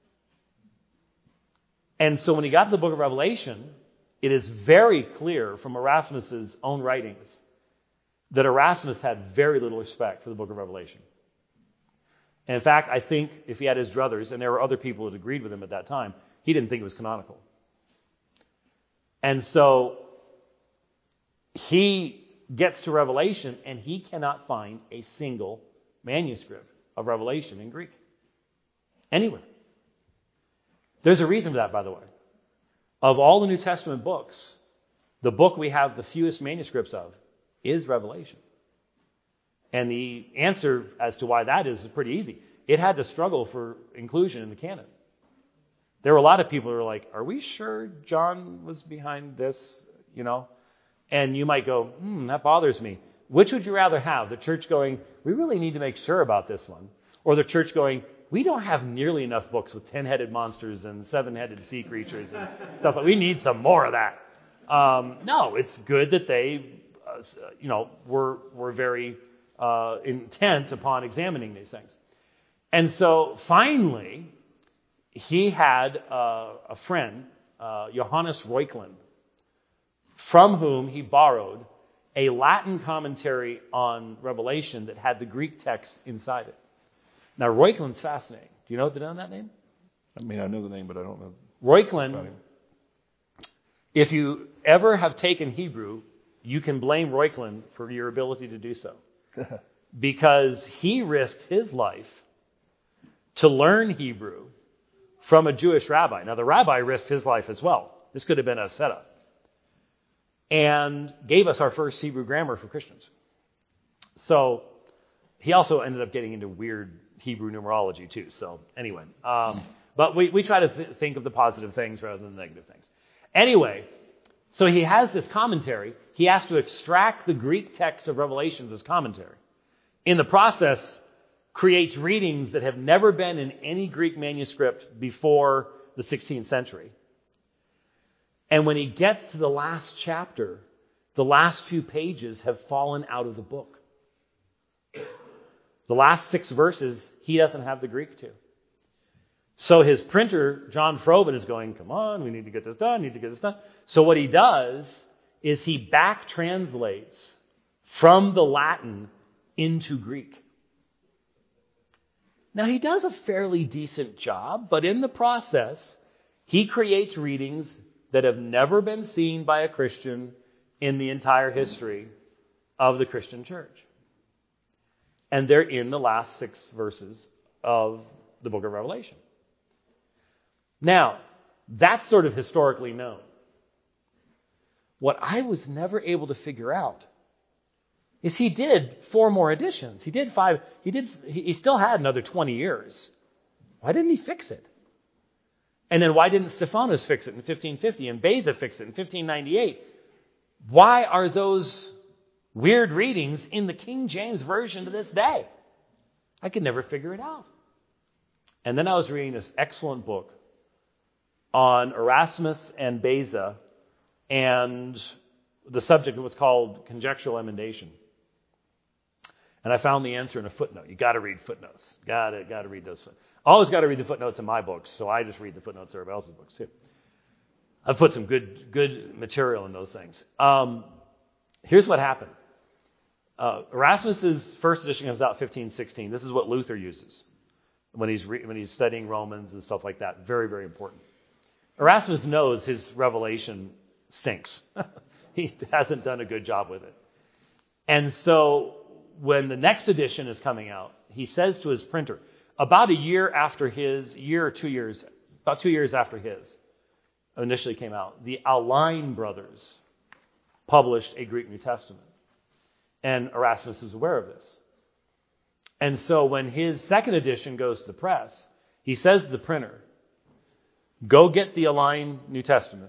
B: And so when he got to the book of Revelation, it is very clear from Erasmus's own writings that Erasmus had very little respect for the book of Revelation. And in fact, I think if he had his druthers, and there were other people that agreed with him at that time, he didn't think it was canonical. And so he gets to Revelation, and he cannot find a single manuscript of Revelation in Greek anywhere. There's a reason for that, by the way. Of all the New Testament books, the book we have the fewest manuscripts of is Revelation. And the answer as to why that is is pretty easy. It had to struggle for inclusion in the canon. There were a lot of people who were like, are we sure John was behind this? You know? And you might go, hmm, that bothers me. Which would you rather have? The church going, we really need to make sure about this one. Or the church going, we don't have nearly enough books with ten-headed monsters and seven-headed sea creatures and stuff. But we need some more of that. Um, no, it's good that they, uh, you know, were were very uh, intent upon examining these things. And so finally, he had uh, a friend, uh, Johannes Reuchlin, from whom he borrowed a Latin commentary on Revelation that had the Greek text inside it. Now, Reuchlin's fascinating. Do you know, do you know that name?
A: I mean, I know the name, but I don't know.
B: Reuchlin, if you ever have taken Hebrew, you can blame Reuchlin for your ability to do so. Because he risked his life to learn Hebrew from a Jewish rabbi. Now, the rabbi risked his life as well. This could have been a setup. And gave us our first Hebrew grammar for Christians. So he also ended up getting into weird Hebrew numerology too. So anyway, um, but we, we try to th- think of the positive things rather than the negative things. Anyway, so he has this commentary. He has to extract the Greek text of Revelation as his commentary. In the process, creates readings that have never been in any Greek manuscript before the sixteenth century. And when he gets to the last chapter, the last few pages have fallen out of the book. The last six verses, he doesn't have the Greek to. So his printer, John Froben, is going, come on, we need to get this done, need to get this done. So what he does is he back translates from the Latin into Greek. Now, he does a fairly decent job, but in the process, he creates readings that have never been seen by a Christian in the entire history of the Christian church. And they're in the last six verses of the book of Revelation. Now, that's sort of historically known. What I was never able to figure out is he did four more editions. He did five. He did. He still had another twenty years. Why didn't he fix it? And then why didn't Stephanus fix it in fifteen fifty and Beza fix it in fifteen ninety-eight? Why are those weird readings in the King James Version to this day? I could never figure it out. And then I was reading this excellent book on Erasmus and Beza, and the subject was called Conjectural Emendation. And I found the answer in a footnote. You got to read footnotes. Got to, got to read those footnotes. Always got to read the footnotes in my books, so I just read the footnotes in everybody else's books too. I've put some good, good material in those things. Um, here's what happened. Uh, Erasmus's first edition comes out fifteen sixteen. This is what Luther uses when he's re- when he's studying Romans and stuff like that. Very, very important. Erasmus knows his revelation stinks. He hasn't done a good job with it. And so when the next edition is coming out, he says to his printer, about a year after his, year or two years, about two years after his initially came out, the Align brothers published a Greek New Testament. And Erasmus is aware of this. And so when his second edition goes to the press, he says to the printer, go get the Align New Testament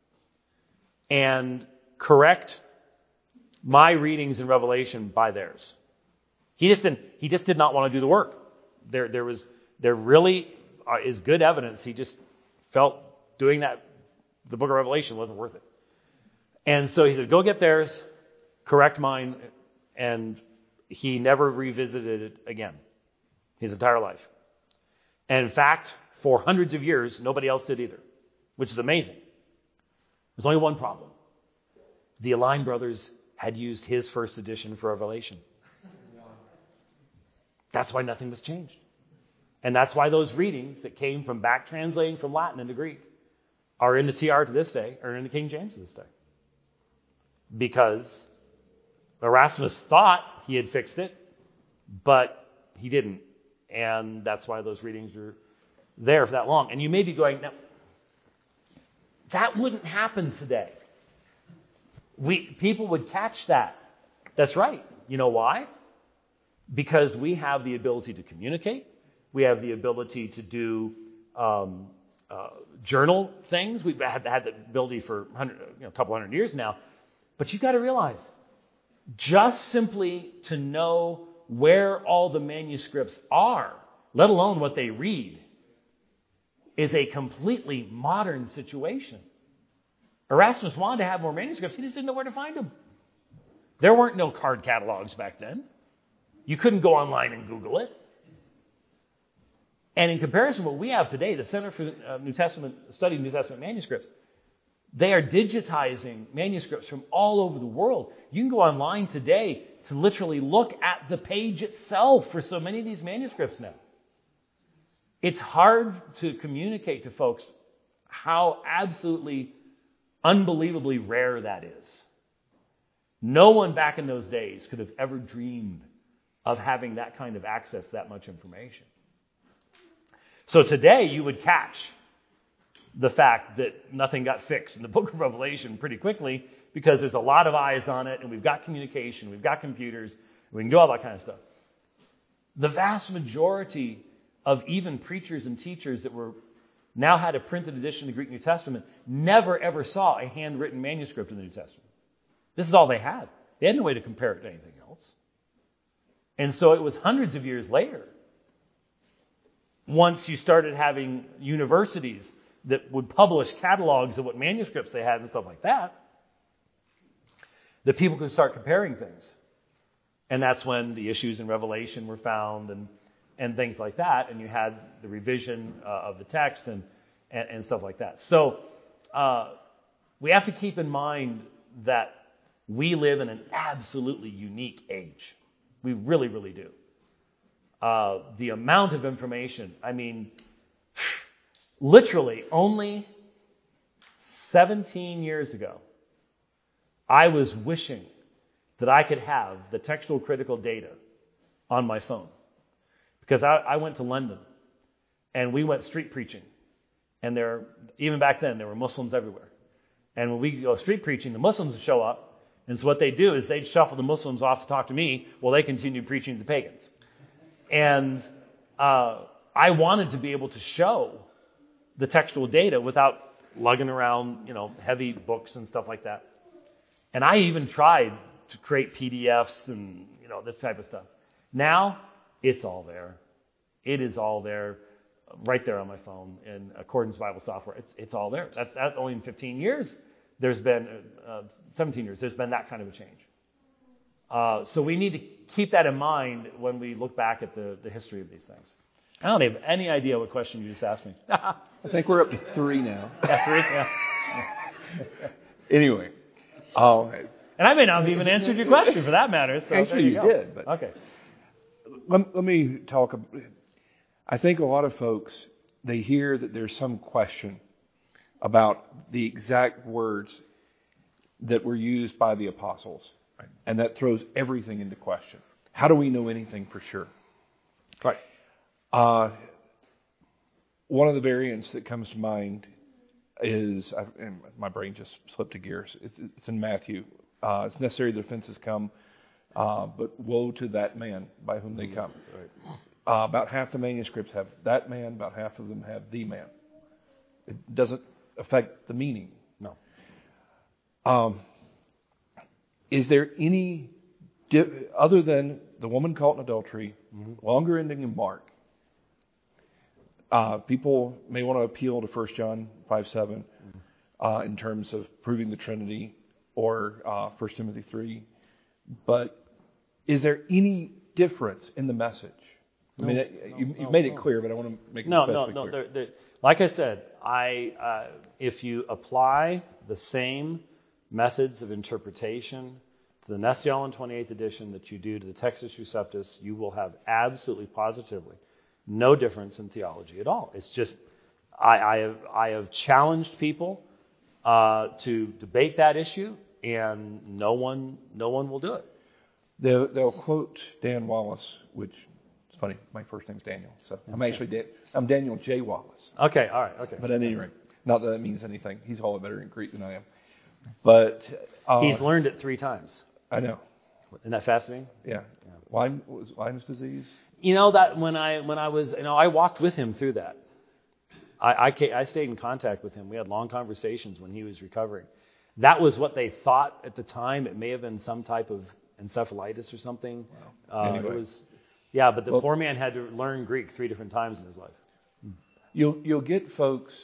B: and correct my readings in Revelation by theirs. He just didn't. He just did not want to do the work. There, there was, there really is good evidence. He just felt doing that, the Book of Revelation wasn't worth it. And so he said, "Go get theirs, correct mine," and he never revisited it again, his entire life. And in fact, for hundreds of years, nobody else did either, which is amazing. There's only one problem. The Align brothers had used his first edition for Revelation. That's why nothing was changed. And that's why those readings that came from back translating from Latin into Greek are in the T R to this day, or in the King James to this day. Because Erasmus thought he had fixed it, but he didn't. And that's why those readings are there for that long. And you may be going, now, that wouldn't happen today. We people would catch that. That's right. You know why? Because we have the ability to communicate. We have the ability to do um, uh, journal things. We've had, had the ability for you know, a couple hundred years now. But you've got to realize, just simply to know where all the manuscripts are, let alone what they read, is a completely modern situation. Erasmus wanted to have more manuscripts. He just didn't know where to find them. There weren't no card catalogs back then. You couldn't go online and Google it. And in comparison to what we have today, the Center for New Testament Study of New Testament Manuscripts, they are digitizing manuscripts from all over the world. You can go online today to literally look at the page itself for so many of these manuscripts now. It's hard to communicate to folks how absolutely unbelievably rare that is. No one back in those days could have ever dreamed of having that kind of access to that much information. So today you would catch the fact that nothing got fixed in the Book of Revelation pretty quickly because there's a lot of eyes on it, and we've got communication, we've got computers, we can do all that kind of stuff. The vast majority of even preachers and teachers that were now had a printed edition of the Greek New Testament never ever saw a handwritten manuscript of the New Testament. This is all they had. They had no way to compare it to anything else. And so it was hundreds of years later, once you started having universities that would publish catalogs of what manuscripts they had and stuff like that, that people could start comparing things. And that's when the issues in Revelation were found and, and things like that. And you had the revision uh, of the text and, and, and stuff like that. So uh, we have to keep in mind that we live in an absolutely unique age. We really, really do. Uh, the amount of information, I mean, literally only seventeen years ago, I was wishing that I could have the textual critical data on my phone. Because I, I went to London, and we went street preaching. And there, even back then, there were Muslims everywhere. And when we go street preaching, the Muslims would show up. And so what they do is they'd shuffle the Muslims off to talk to me while they continued preaching to the pagans. And uh, I wanted to be able to show the textual data without lugging around, you know, heavy books and stuff like that. And I even tried to create P D Fs and, you know, this type of stuff. Now, it's all there. It is all there, right there on my phone in Accordance Bible Software. It's it's all there. That's that only in fifteen years. There's been uh, seventeen years. There's been that kind of a change. Uh, so we need to keep that in mind when we look back at the, the history of these things. I don't have any idea what question you just asked me.
A: I think we're up to three now.
B: Yeah, three. Yeah.
A: Anyway, uh,
B: and I may not have even answered your question for that matter. So
A: actually,
B: you,
A: you
B: go.
A: did. But
B: okay.
A: Let, let me talk. I think a lot of folks, they hear that there's some question about the exact words that were used by the apostles, right? And that throws everything into question. How do we know anything for sure?
B: Right.
A: Uh, one of the variants that comes to mind is, I, and my brain just slipped to gears. It's, it's in Matthew. Uh, it's necessary the offenses come, uh, but woe to that man by whom they come.
B: Right.
A: Uh, about half the manuscripts have that man, about half of them have the man. It doesn't affect the meaning.
B: No.
A: Um, is there any, di- other than the woman caught in adultery, mm-hmm. longer ending in Mark, uh, people may want to appeal to First John five seven mm-hmm. uh, in terms of proving the Trinity, or uh, First Timothy three, but is there any difference in the message? I mean,
B: no,
A: you,
B: no,
A: you've made
B: no.
A: it clear, but I want to make it
B: no,
A: especially
B: no, no,
A: clear.
B: no. They're, they're, like I said, I uh, if you apply the same methods of interpretation to the Nestle-Aland twenty-eighth edition that you do to the Textus Receptus, you will have absolutely, positively no difference in theology at all. It's just I, I have I have challenged people uh, to debate that issue, and no one no one will do it.
A: They'll, they'll quote Dan Wallace, which is funny. My first name's Daniel, so I'm actually Dan, I'm Daniel J. Wallace.
B: Okay, all right, okay.
A: But at any rate, not that that means anything. He's a whole lot better in Greek than I am. But uh,
B: he's learned it three times.
A: I know.
B: Isn't that fascinating?
A: Yeah. yeah. Lyme was Lyme's disease.
B: You know that when I when I was you know I walked with him through that. I I, came, I stayed in contact with him. We had long conversations when he was recovering. That was what they thought at the time. It may have been some type of encephalitis or something. Wow. Uh,
A: anyway.
B: It was, yeah. But the
A: well,
B: poor man had to learn Greek three different times in his life.
A: You'll you'll get folks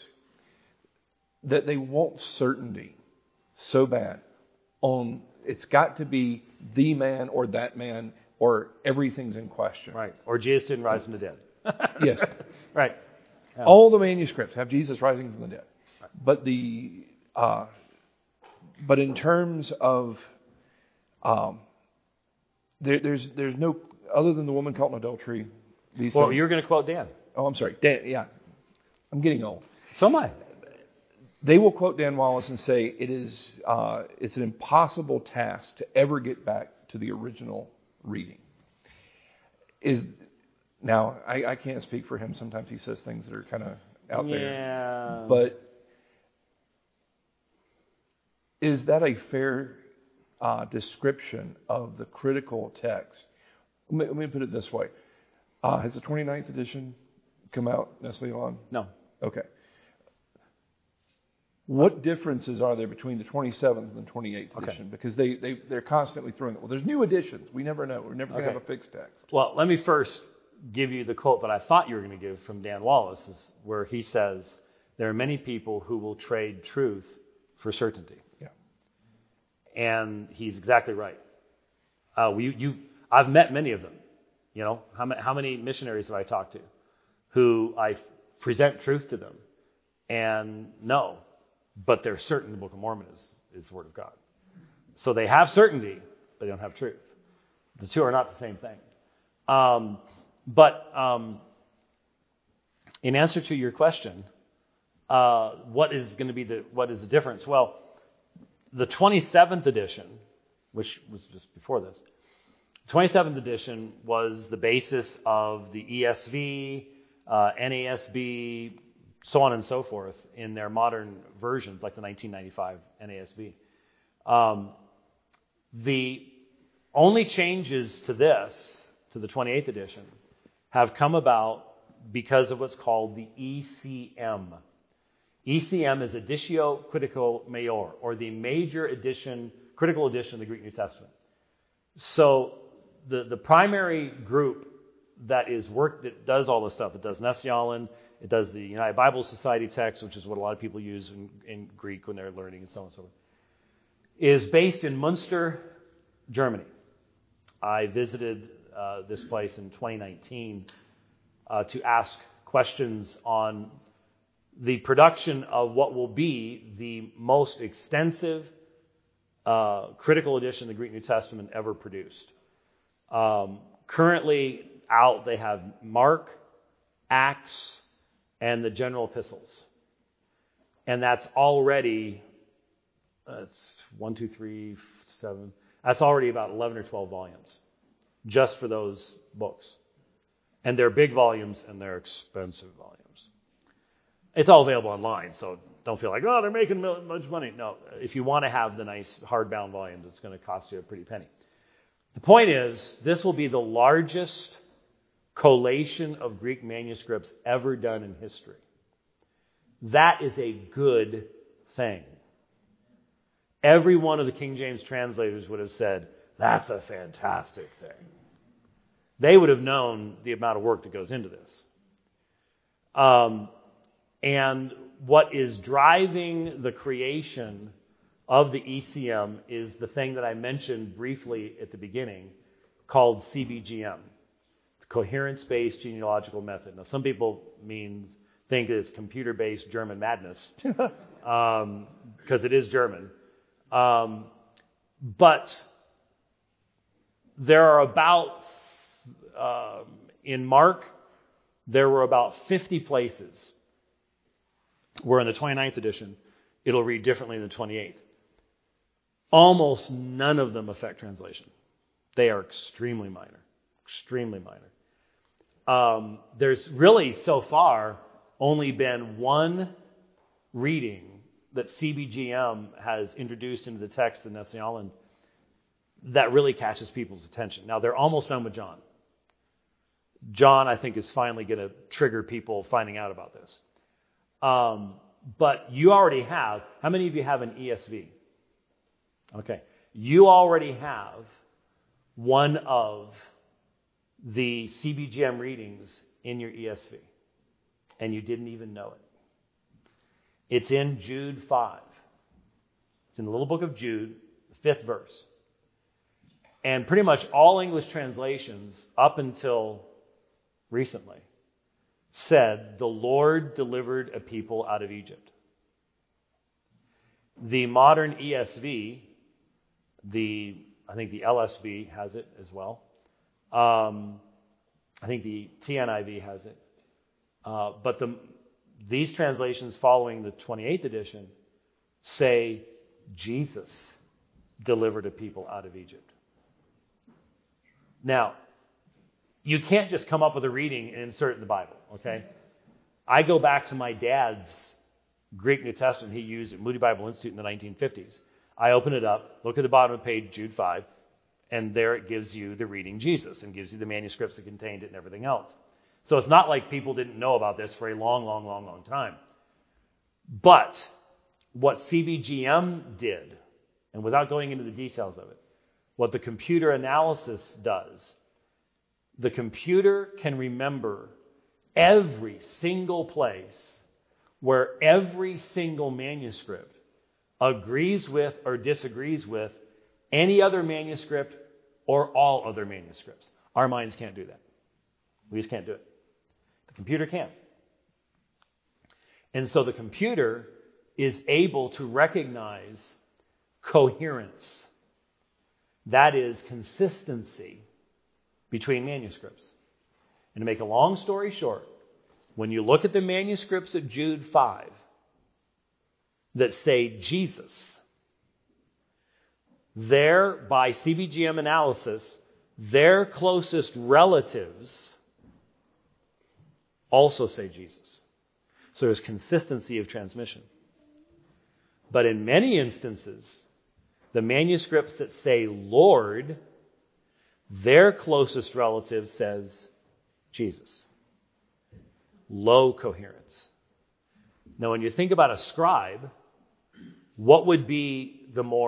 A: that they want certainty so bad on it's got to be the man or that man or everything's in question.
B: Right. Or Jesus didn't rise from the dead.
A: Yes.
B: Right. Yeah.
A: All the manuscripts have Jesus rising from the dead. Right. But the uh, but in terms of um, there, there's there's no other than the woman caught in adultery. These
B: well,
A: things,
B: you're going to quote Dan.
A: Oh, I'm sorry. Dan, yeah, I'm getting old.
B: So am I.
A: They will quote Dan Wallace and say it is uh, it's an impossible task to ever get back to the original reading. Is now I, I can't speak for him. Sometimes he says things that are kind of out
B: yeah.
A: there. But is that a fair uh, description of the critical text? Let me, let me put it this way: uh, has the twenty-ninth edition come out, Nestle-Aland?
B: No.
A: Okay. What differences are there between the twenty-seventh and the twenty-eighth
B: okay.
A: edition? Because they, they, they're constantly throwing it. Well, there's new editions. We never know. We're never going to
B: okay.
A: have a fixed text.
B: Well, let me first give you the quote that I thought you were going to give from Dan Wallace, is where he says, there are many people who will trade truth for certainty.
A: Yeah.
B: And he's exactly right. Uh, we, you, I've met many of them. You know, how many, how many missionaries have I talked to who I present truth to them and no, but they're certain the Book of Mormon is, is the Word of God. So they have certainty, but they don't have truth. The two are not the same thing. Um, but um, in answer to your question, uh, what is going to be the what is the difference? Well, the twenty-seventh edition, which was just before this, the twenty-seventh edition was the basis of the E S V, uh, N A S B, so on and so forth in their modern versions, like the nineteen ninety-five N A S B. Um, the only changes to this, to the twenty-eighth edition, have come about because of what's called the E C M. E C M is Editio Critico Major, or the Major Edition critical edition of the Greek New Testament. So the, the primary group that is work that does all this stuff, it does Nestle-Aland, it does the United Bible Society text, which is what a lot of people use in, in Greek when they're learning and so on and so forth, is based in Munster, Germany. I visited uh, this place in twenty nineteen uh, to ask questions on the production of what will be the most extensive uh, critical edition of the Greek New Testament ever produced. Um, currently out, they have Mark, Acts, and the general epistles. And that's already, uh, it's one, two, three, seven, that's already about eleven or twelve volumes just for those books. And they're big volumes and they're expensive volumes. It's all available online, so don't feel like, oh, they're making much money. No, if you want to have the nice hardbound volumes, it's going to cost you a pretty penny. The point is, this will be the largest collation of Greek manuscripts ever done in history. That is a good thing. Every one of the King James translators would have said, that's a fantastic thing. They would have known the amount of work that goes into this. Um, and what is driving the creation of the E C M is the thing that I mentioned briefly at the beginning called C B G M, Coherence-Based Genealogical Method. Now, some people means think it's computer-based German madness because um, it is German. Um, but there are about, uh, in Mark, there were about fifty places where in the twenty-ninth edition, it'll read differently than the twenty-eighth. Almost none of them affect translation. They are extremely minor, extremely minor. Um, there's really, so far, only been one reading that C B G M has introduced into the text of Nestle-Aland that really catches people's attention. Now, they're almost done with John. John, I think, is finally going to trigger people finding out about this. Um, but you already have, how many of you have an E S V? Okay. You already have one of the C B G M readings in your E S V, and you didn't even know it. It's in Jude five. It's in the little book of Jude, the fifth verse. And pretty much all English translations up until recently said, the Lord delivered a people out of Egypt. The modern E S V, the I think the L S B has it as well. Um, I think the T N I V has it. Uh, but the these translations following the twenty-eighth edition say Jesus delivered a people out of Egypt. Now, you can't just come up with a reading and insert it in the Bible, okay? I go back to my dad's Greek New Testament he used at Moody Bible Institute in the nineteen fifties. I open it up, look at the bottom of page Jude five, and there it gives you the reading Jesus and gives you the manuscripts that contained it and everything else. So it's not like people didn't know about this for a long, long, long, long time. But what C B G M did, and without going into the details of it, what the computer analysis does, the computer can remember every single place where every single manuscript agrees with or disagrees with any other manuscript or all other manuscripts. Our minds can't do that. We just can't do it. The computer can. And so the computer is able to recognize coherence. That is consistency between manuscripts. And to make a long story short, when you look at the manuscripts of Jude five that say Jesus, there, by C B G M analysis, their closest relatives also say Jesus. So there's consistency of transmission. But in many instances, the manuscripts that say Lord, their closest relative says Jesus. Low coherence. Now, when you think about a scribe, what would be the more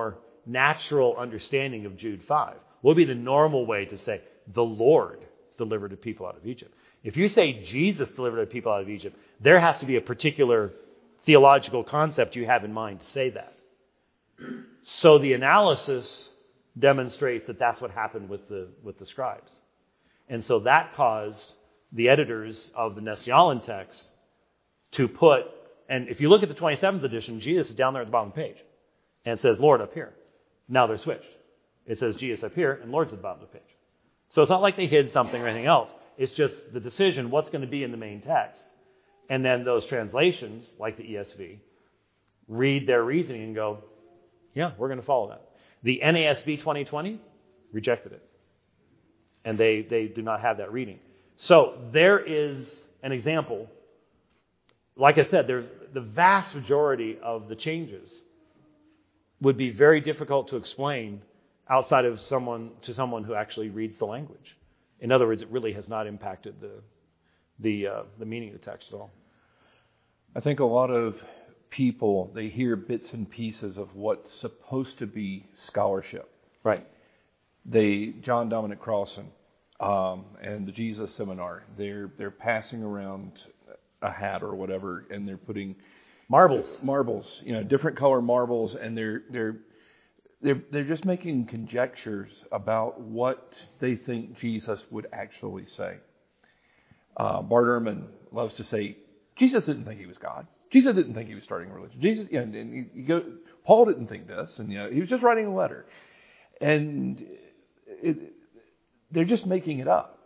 B: natural understanding of Jude five? What would be the normal way to say, the Lord delivered the people out of Egypt? If you say Jesus delivered the people out of Egypt, there has to be a particular theological concept you have in mind to say that. So the analysis demonstrates that that's what happened with the with the scribes. And so that caused the editors of the Nestle-Aland text to put, and if you look at the twenty-seventh edition, Jesus is down there at the bottom of the page. And it says, Lord up here. Now they're switched. It says Jesus up here, and Lord's at the bottom of the page. So it's not like they hid something or anything else. It's just the decision, what's going to be in the main text. And then those translations, like the E S V, read their reasoning and go, yeah, we're going to follow that. The N A S B twenty twenty rejected it. And they, they do not have that reading. So there is an example. Like I said, there, the vast majority of the changes would be very difficult to explain outside of someone to someone who actually reads the language. In other words, it really has not impacted the the uh, the meaning of the text at all.
A: I think a lot of people, they hear bits and pieces of what's supposed to be scholarship.
B: Right.
A: They, John Dominic Crossan um, and the Jesus Seminar, they're they're passing around a hat or whatever, and they're putting
B: marbles,
A: marbles, you know, different color marbles, and they're they're they're they're just making conjectures about what they think Jesus would actually say. Uh, Bart Ehrman loves to say, Jesus didn't think he was God. Jesus didn't think he was starting a religion. Jesus, and, and you go, Paul didn't think this, and you know, he was just writing a letter, and it, they're just making it up.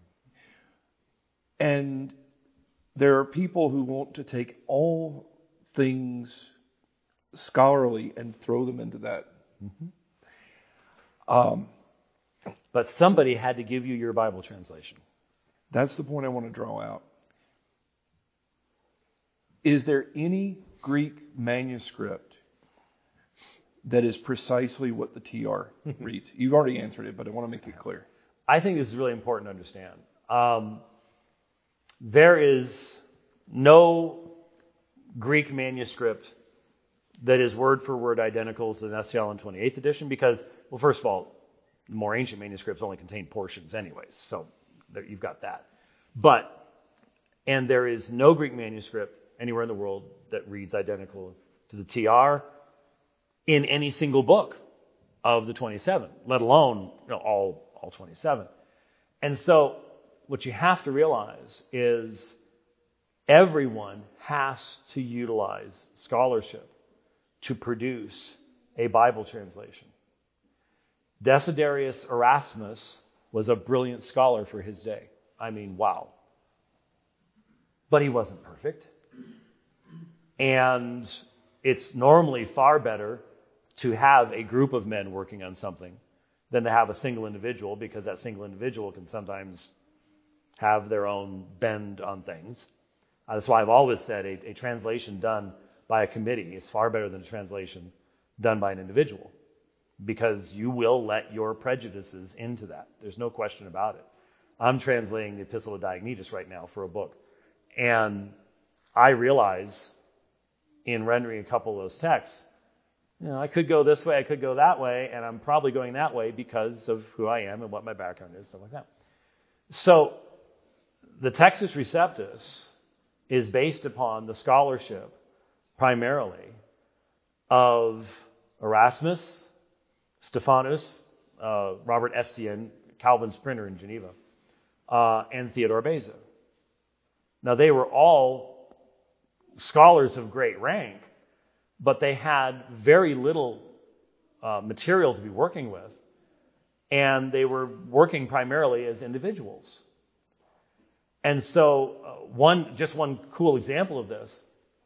A: And there are people who want to take all things scholarly and throw them into that. Mm-hmm. Um,
B: but somebody had to give you your Bible translation.
A: That's the point I want to draw out. Is there any Greek manuscript that is precisely what the T R reads? You've already answered it, but I want to make it clear.
B: I think this is really important to understand. Um, there is no Greek manuscript that is word for word identical to the Nestle-Aland twenty-eighth edition because, well, first of all, the more ancient manuscripts only contain portions anyways, so there, you've got that. But, and there is no Greek manuscript anywhere in the world that reads identical to the T R in any single book of the twenty-seven, let alone you know, all, all twenty-seven. And so what you have to realize is everyone has to utilize scholarship to produce a Bible translation. Desiderius Erasmus was a brilliant scholar for his day. I mean, wow. But he wasn't perfect. And it's normally far better to have a group of men working on something than to have a single individual, because that single individual can sometimes have their own bend on things. Uh, that's why I've always said a, a translation done by a committee is far better than a translation done by an individual, because you will let your prejudices into that. There's no question about it. I'm translating the Epistle of Diognetus right now for a book, and I realize in rendering a couple of those texts, you know, I could go this way, I could go that way, and I'm probably going that way because of who I am and what my background is, stuff like that. So the Textus Receptus is based upon the scholarship primarily of Erasmus, Stephanus, uh, Robert Estienne, Calvin's printer in Geneva, uh, and Theodore Beza. Now, they were all scholars of great rank, but they had very little uh, material to be working with, and they were working primarily as individuals. And so, uh, one just one cool example of this,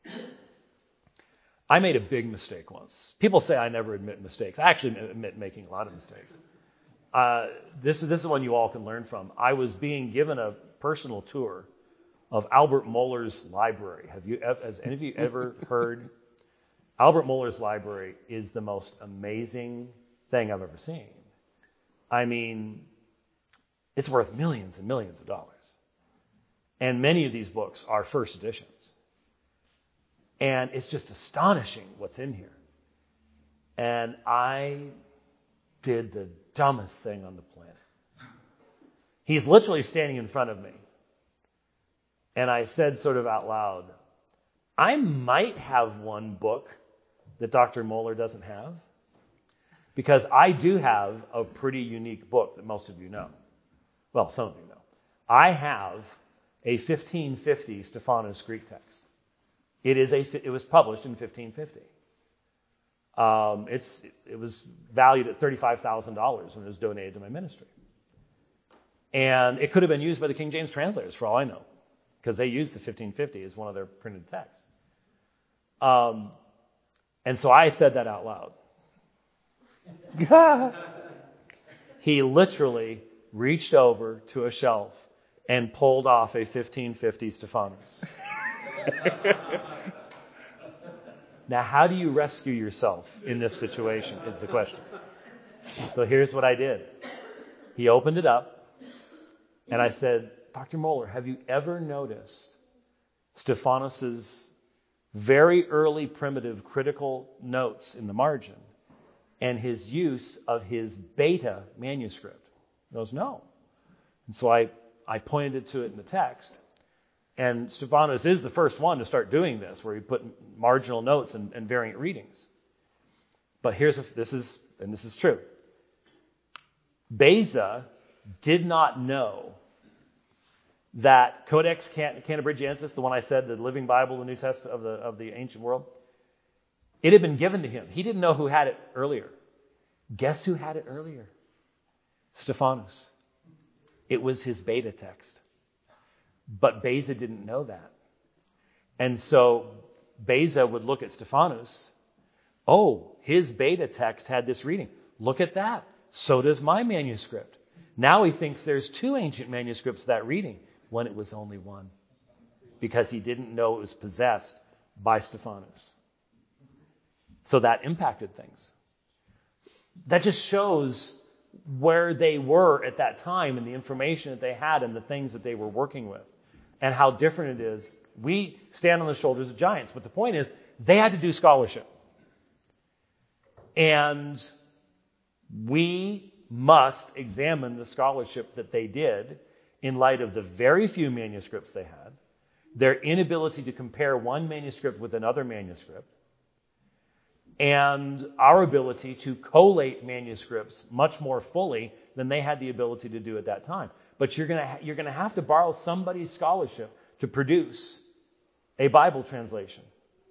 B: I made a big mistake once. People say I never admit mistakes. I actually admit making a lot of mistakes. Uh, this is this is one you all can learn from. I was being given a personal tour of Albert Mohler's library. Have you? Has any of you ever heard? Albert Mohler's library is the most amazing thing I've ever seen. I mean, it's worth millions and millions of dollars. And many of these books are first editions. And it's just astonishing what's in here. And I did the dumbest thing on the planet. He's literally standing in front of me. And I said sort of out loud, I might have one book that Doctor Mohler doesn't have. Because I do have a pretty unique book that most of you know. Well, some of you know. I have a fifteen fifty Stephanus Greek text. It is a. It was published in fifteen fifty. Um, it's it was valued at thirty-five thousand dollars when it was donated to my ministry. And it could have been used by the King James translators for all I know, because they used the fifteen fifty as one of their printed texts. Um, and so I said that out loud. He literally reached over to a shelf and pulled off a fifteen fifty Stephanus. Now, how do you rescue yourself in this situation is the question. So here's what I did. He opened it up, and I said, Doctor Mohler, have you ever noticed Stephanus's very early primitive critical notes in the margin and his use of his beta manuscript? He goes, no. And so I, I pointed to it in the text. And Stephanus is the first one to start doing this, where he put marginal notes and, and variant readings. But here's a, this is, and this is true. Beza did not know that Codex Cantabrigiensis, the one I said, the Living Bible, the New Testament of the of the ancient world, it had been given to him. He didn't know who had it earlier. Guess who had it earlier? Stephanus. It was his beta text. But Beza didn't know that. And so Beza would look at Stephanus. Oh, his beta text had this reading. Look at that. So does my manuscript. Now he thinks there's two ancient manuscripts of that reading when it was only one, because he didn't know it was possessed by Stephanus. So that impacted things. That just shows where they were at that time and the information that they had and the things that they were working with and how different it is. We stand on the shoulders of giants, but the point is they had to do scholarship. And we must examine the scholarship that they did in light of the very few manuscripts they had, their inability to compare one manuscript with another manuscript, and our ability to collate manuscripts much more fully than they had the ability to do at that time. But you're going to you're going to have to borrow somebody's scholarship to produce a Bible translation.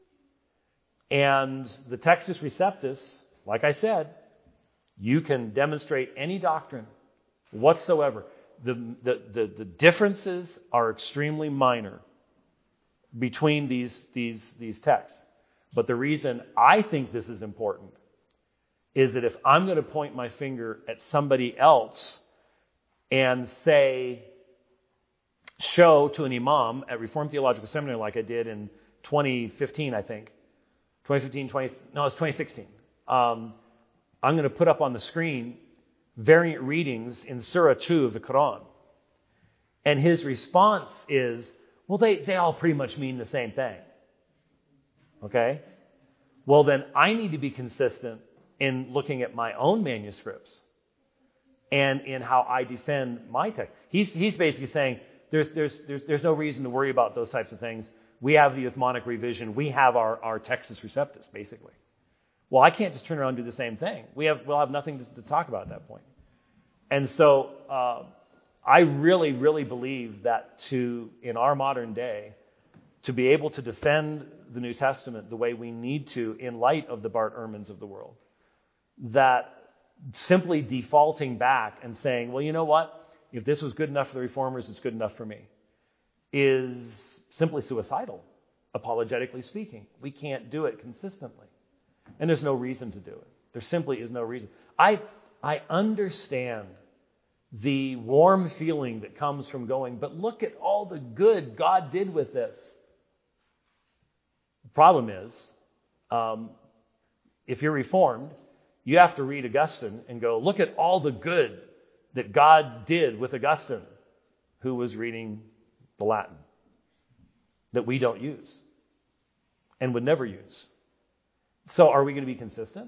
B: And the Textus Receptus, like I said, you can demonstrate any doctrine whatsoever. The, the, the, the differences are extremely minor between these, these, these texts. But the reason I think this is important is that if I'm going to point my finger at somebody else and say, show to an imam at Reformed Theological Seminary like I did in twenty fifteen, I think. twenty fifteen, twenty, no, it's twenty sixteen. Um, I'm going to put up on the screen variant readings in Surah two of the Quran. And his response is, well, they, they all pretty much mean the same thing. Okay? Well, then I need to be consistent in looking at my own manuscripts and in how I defend my text. He's, he's basically saying there's, there's, there's, there's no reason to worry about those types of things. We have the Uthmanic revision. We have our, our Textus Receptus, basically. Well, I can't just turn around and do the same thing. We have, we'll have nothing to, to talk about at that point. And so uh, I really, really believe that to, in our modern day, to be able to defend the New Testament the way we need to in light of the Bart Ehrmans of the world, that simply defaulting back and saying, well, you know what? If this was good enough for the Reformers, it's good enough for me, is simply suicidal, apologetically speaking. We can't do it consistently. And there's no reason to do it. There simply is no reason. I I understand the warm feeling that comes from going, but look at all the good God did with this. The problem is, um, if you're Reformed, you have to read Augustine and go, look at all the good that God did with Augustine, who was reading the Latin that we don't use and would never use. So are we going to be consistent?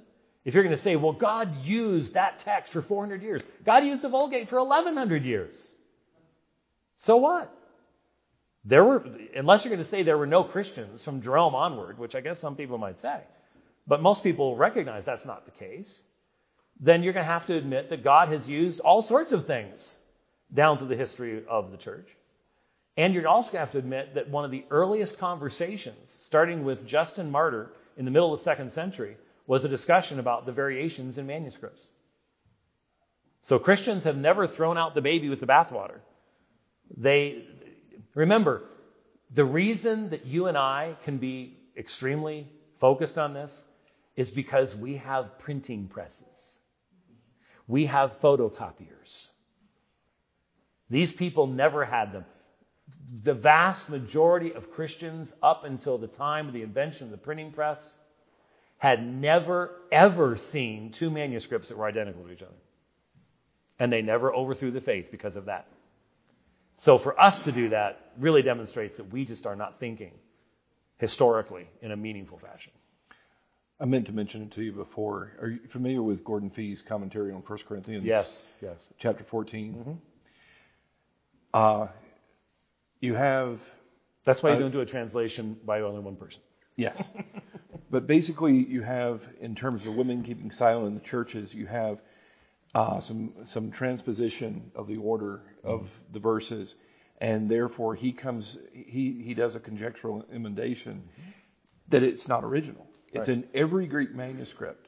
B: If you're going to say, well, God used that text for four hundred years. God used the Vulgate for eleven hundred years. So what? There were, unless you're going to say there were no Christians from Jerome onward, which I guess some people might say, but most people recognize that's not the case, then you're going to have to admit that God has used all sorts of things down through the history of the church. And you're also going to have to admit that one of the earliest conversations, starting with Justin Martyr in the middle of the second century, was a discussion about the variations in manuscripts. So Christians have never thrown out the baby with the bathwater. They, remember, the reason that you and I can be extremely focused on this is because we have printing presses. We have photocopiers. These people never had them. The vast majority of Christians, up until the time of the invention of the printing press, had never, ever seen two manuscripts that were identical to each other. And they never overthrew the faith because of that. So for us to do that really demonstrates that we just are not thinking historically in a meaningful fashion.
A: I meant to mention it to you before. Are you familiar with Gordon Fee's commentary on First Corinthians?
B: Yes, yes.
A: Chapter fourteen.
B: Mm-hmm.
A: Uh, you have...
B: That's why you
A: uh,
B: don't do a translation by only one person.
A: Yes. But basically you have, in terms of women keeping silent in the churches, you have uh, some some transposition of the order of mm-hmm. the verses, and therefore he comes, he, he does a conjectural emendation mm-hmm. that it's not original. It's right. in every Greek manuscript.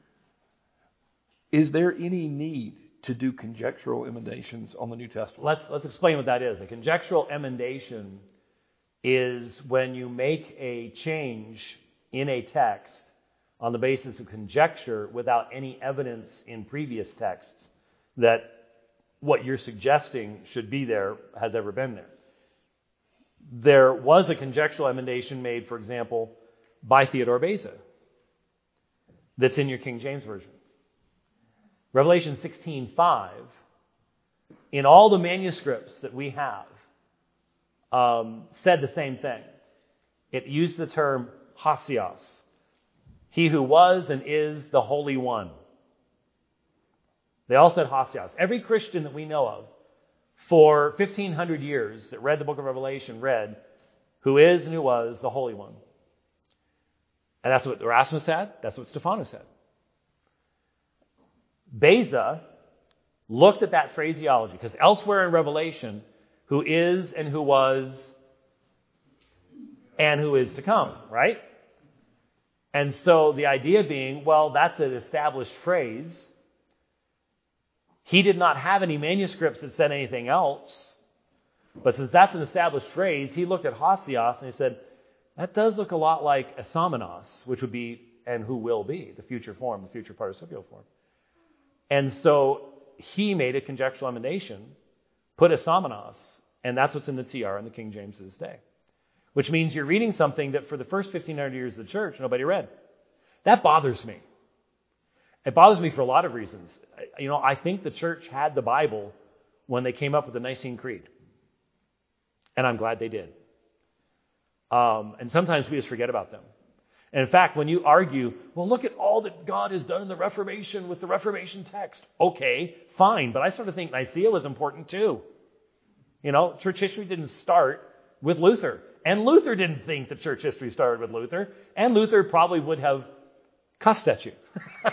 A: Is there any need to do conjectural emendations on the New Testament?
B: Let's let's explain what that is. A conjectural emendation is when you make a change in a text on the basis of conjecture without any evidence in previous texts that what you're suggesting should be there has ever been there. There was a conjectural emendation made, for example, by Theodore Beza that's in your King James Version. Revelation sixteen five, in all the manuscripts that we have, um, said the same thing. It used the term Hasios, he who was and is the Holy One. They all said Hasios. Every Christian that we know of for fifteen hundred years that read the book of Revelation read, who is and who was the Holy One. And that's what Erasmus said. That's what Stephanus said. Beza looked at that phraseology, because elsewhere in Revelation, who is and who was and who is to come, right? And so the idea being, well, that's an established phrase. He did not have any manuscripts that said anything else. But since that's an established phrase, he looked at Hasios and he said, that does look a lot like esamenos, which would be and who will be, the future form, the future participial form. And so he made a conjectural emendation, put esamenos, and that's what's in the T R in the King James to this day. Which means you're reading something that for the first fifteen hundred years of the church, nobody read. That bothers me. It bothers me for a lot of reasons. You know, I think the church had the Bible when they came up with the Nicene Creed. And I'm glad they did. Um, and sometimes we just forget about them. And in fact, when you argue, well, look at all that God has done in the Reformation with the Reformation text. Okay, fine. But I sort of think Nicaea was important too. You know, church history didn't start with Luther. And Luther didn't think that church history started with Luther. And Luther probably would have cussed at you.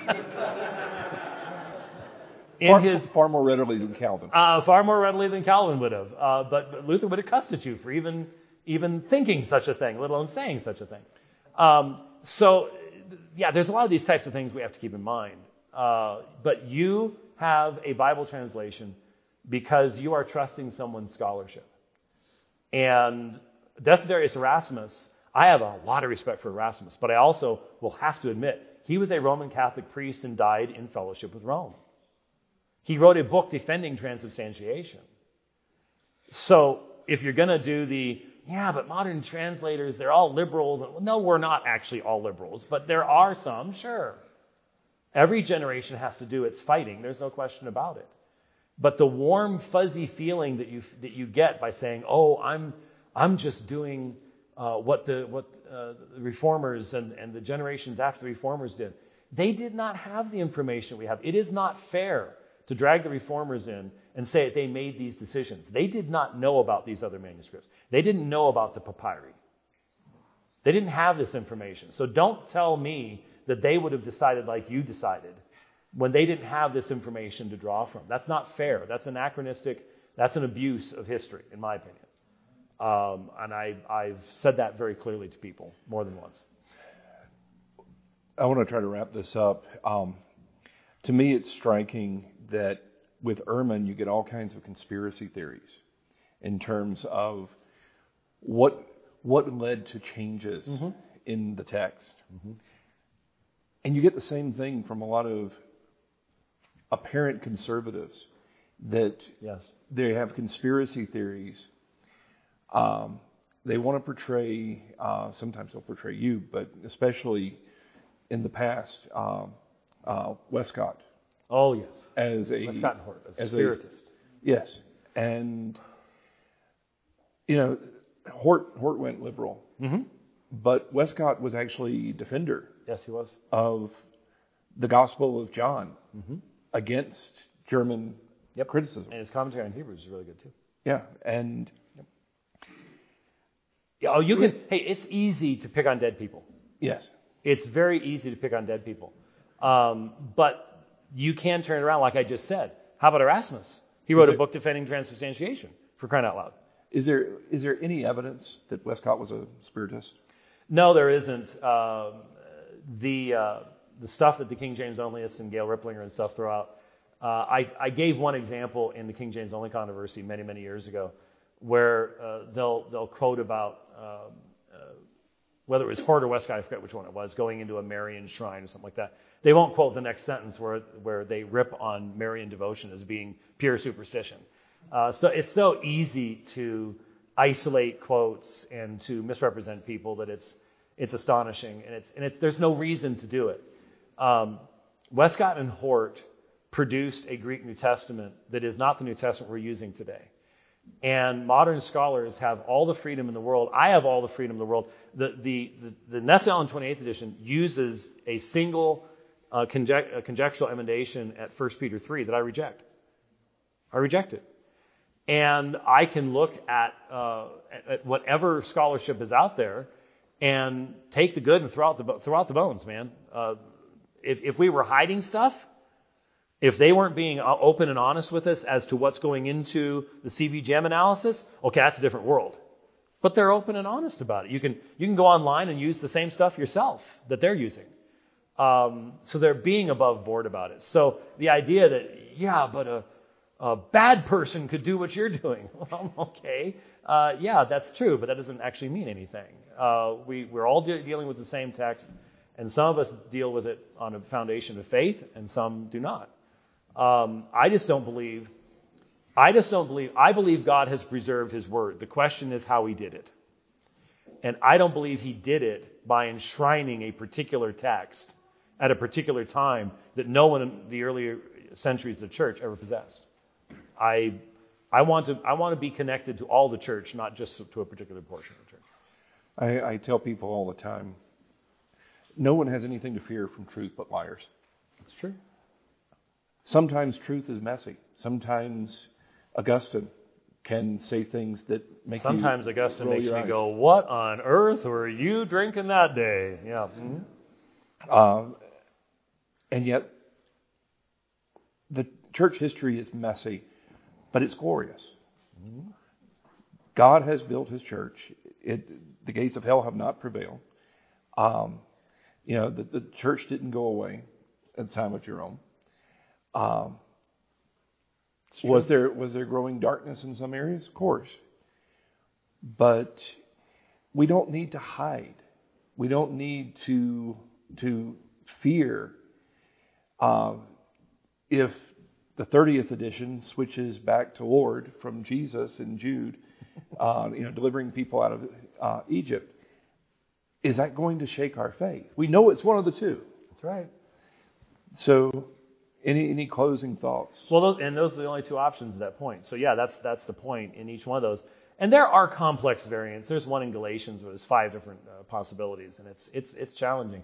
B: In
A: far,
B: his,
A: far more readily than Calvin.
B: Uh, far more readily than Calvin would have. Uh, but, but Luther would have cussed at you for even, even thinking such a thing, let alone saying such a thing. Um, so, yeah, there's a lot of these types of things we have to keep in mind. Uh, but you have a Bible translation because you are trusting someone's scholarship. And Desiderius Erasmus, I have a lot of respect for Erasmus, but I also will have to admit, he was a Roman Catholic priest and died in fellowship with Rome. He wrote a book defending transubstantiation. So if you're going to do the, yeah, but modern translators, they're all liberals. No, we're not actually all liberals, but there are some, sure. Every generation has to do its fighting. There's no question about it. But the warm, fuzzy feeling that you that you get by saying, oh, I'm I'm just doing uh, what the what uh, the reformers and, and the generations after the reformers did. They did not have the information we have. It is not fair to drag the reformers in and say they made these decisions. They did not know about these other manuscripts. They didn't know about the papyri. They didn't have this information. So don't tell me that they would have decided like you decided when they didn't have this information to draw from. That's not fair. That's anachronistic. That's an abuse of history, in my opinion. Um, and I, I've said that very clearly to people more than once.
A: I want to try to wrap this up. Um, to me, it's striking that with Ehrman, you get all kinds of conspiracy theories in terms of what what led to changes mm-hmm. in the text. Mm-hmm. And you get the same thing from a lot of apparent conservatives, that
B: yes.
A: they have conspiracy theories. Um, they want to portray, uh, sometimes they'll portray you, but especially in the past, um, uh, Westcott.
B: Oh, yes.
A: As a
B: Westcott and Hort, a
A: as
B: spiritist.
A: A, yes. And, you know, Hort, Hort went liberal.
B: Mm-hmm.
A: But Westcott was actually a defender.
B: Yes, he was.
A: Of the Gospel of John
B: mm-hmm.
A: against German
B: yep.
A: criticism.
B: And his commentary on Hebrews is really good, too.
A: Yeah, and...
B: Yep. Yeah, oh, you can... Hey, it's easy to pick on dead people.
A: Yes.
B: It's very easy to pick on dead people. Um, but you can turn it around, like I just said. How about Erasmus? He wrote
A: Is
B: a
A: it,
B: book defending transubstantiation, for crying out loud.
A: Is there is there any evidence that Westcott was a spiritist?
B: No, there isn't. Um, the uh, the stuff that the King James Onlyists and Gail Ripplinger and stuff throw out. Uh, I, I gave one example in the King James Only controversy many many years ago, where uh, they'll they'll quote about um, uh, whether it was Hort or Westcott, I forget which one it was, going into a Marian shrine or something like that. They won't quote the next sentence where where they rip on Marian devotion as being pure superstition. Uh, so it's so easy to isolate quotes and to misrepresent people that it's it's astonishing, and it's and it's there's no reason to do it. Um, Westcott and Hort produced a Greek New Testament that is not the New Testament we're using today. And modern scholars have all the freedom in the world. I have all the freedom in the world. The the the, the Nessel twenty-eighth edition uses a single uh, conject, uh, conjectural emendation at First Peter three that I reject. I reject it. And I can look at, uh, at whatever scholarship is out there and take the good and throw out the, throw out the bones, man. Uh, if, if we were hiding stuff, if they weren't being open and honest with us as to what's going into the C B G M analysis, okay, that's a different world. But they're open and honest about it. You can you can go online and use the same stuff yourself that they're using. Um, so they're being above board about it. So the idea that, yeah, but a A bad person could do what you're doing. Well, okay. Uh, yeah, that's true, but that doesn't actually mean anything. Uh, we, we're all de- dealing with the same text, and some of us deal with it on a foundation of faith, and some do not. Um, I just don't believe, I just don't believe, I believe God has preserved His Word. The question is how He did it. And I don't believe He did it by enshrining a particular text at a particular time that no one in the earlier centuries of the church ever possessed. I I want to I want to be connected to all the church, not just to a particular portion of the church.
A: I, I tell people all the time, no one has anything to fear from truth but liars.
B: That's true.
A: Sometimes truth is messy. Sometimes Augustine can say things that make
B: Sometimes
A: you
B: Augustine
A: roll
B: makes
A: your
B: me
A: eyes.
B: go, "What on earth were you drinking that day?" Yeah. Mm-hmm.
A: Um, and yet, the church history is messy. But it's glorious. Mm-hmm. God has built His church. It, the gates of hell have not prevailed. Um, you know, the, the church didn't go away at the time of Jerome. Um, was there was there growing darkness in some areas? Of course. But we don't need to hide. We don't need to to fear. Um, if the thirtieth edition switches back to Lord from Jesus and Jude, uh, you know, delivering people out of uh, Egypt. Is that going to shake our faith? We know it's one of the two.
B: That's right.
A: So, any any closing thoughts?
B: Well, those, and those are the only two options at that point. So, yeah, that's that's the point in each one of those. And there are complex variants. There's one in Galatians where there's five different uh, possibilities, and it's it's it's challenging.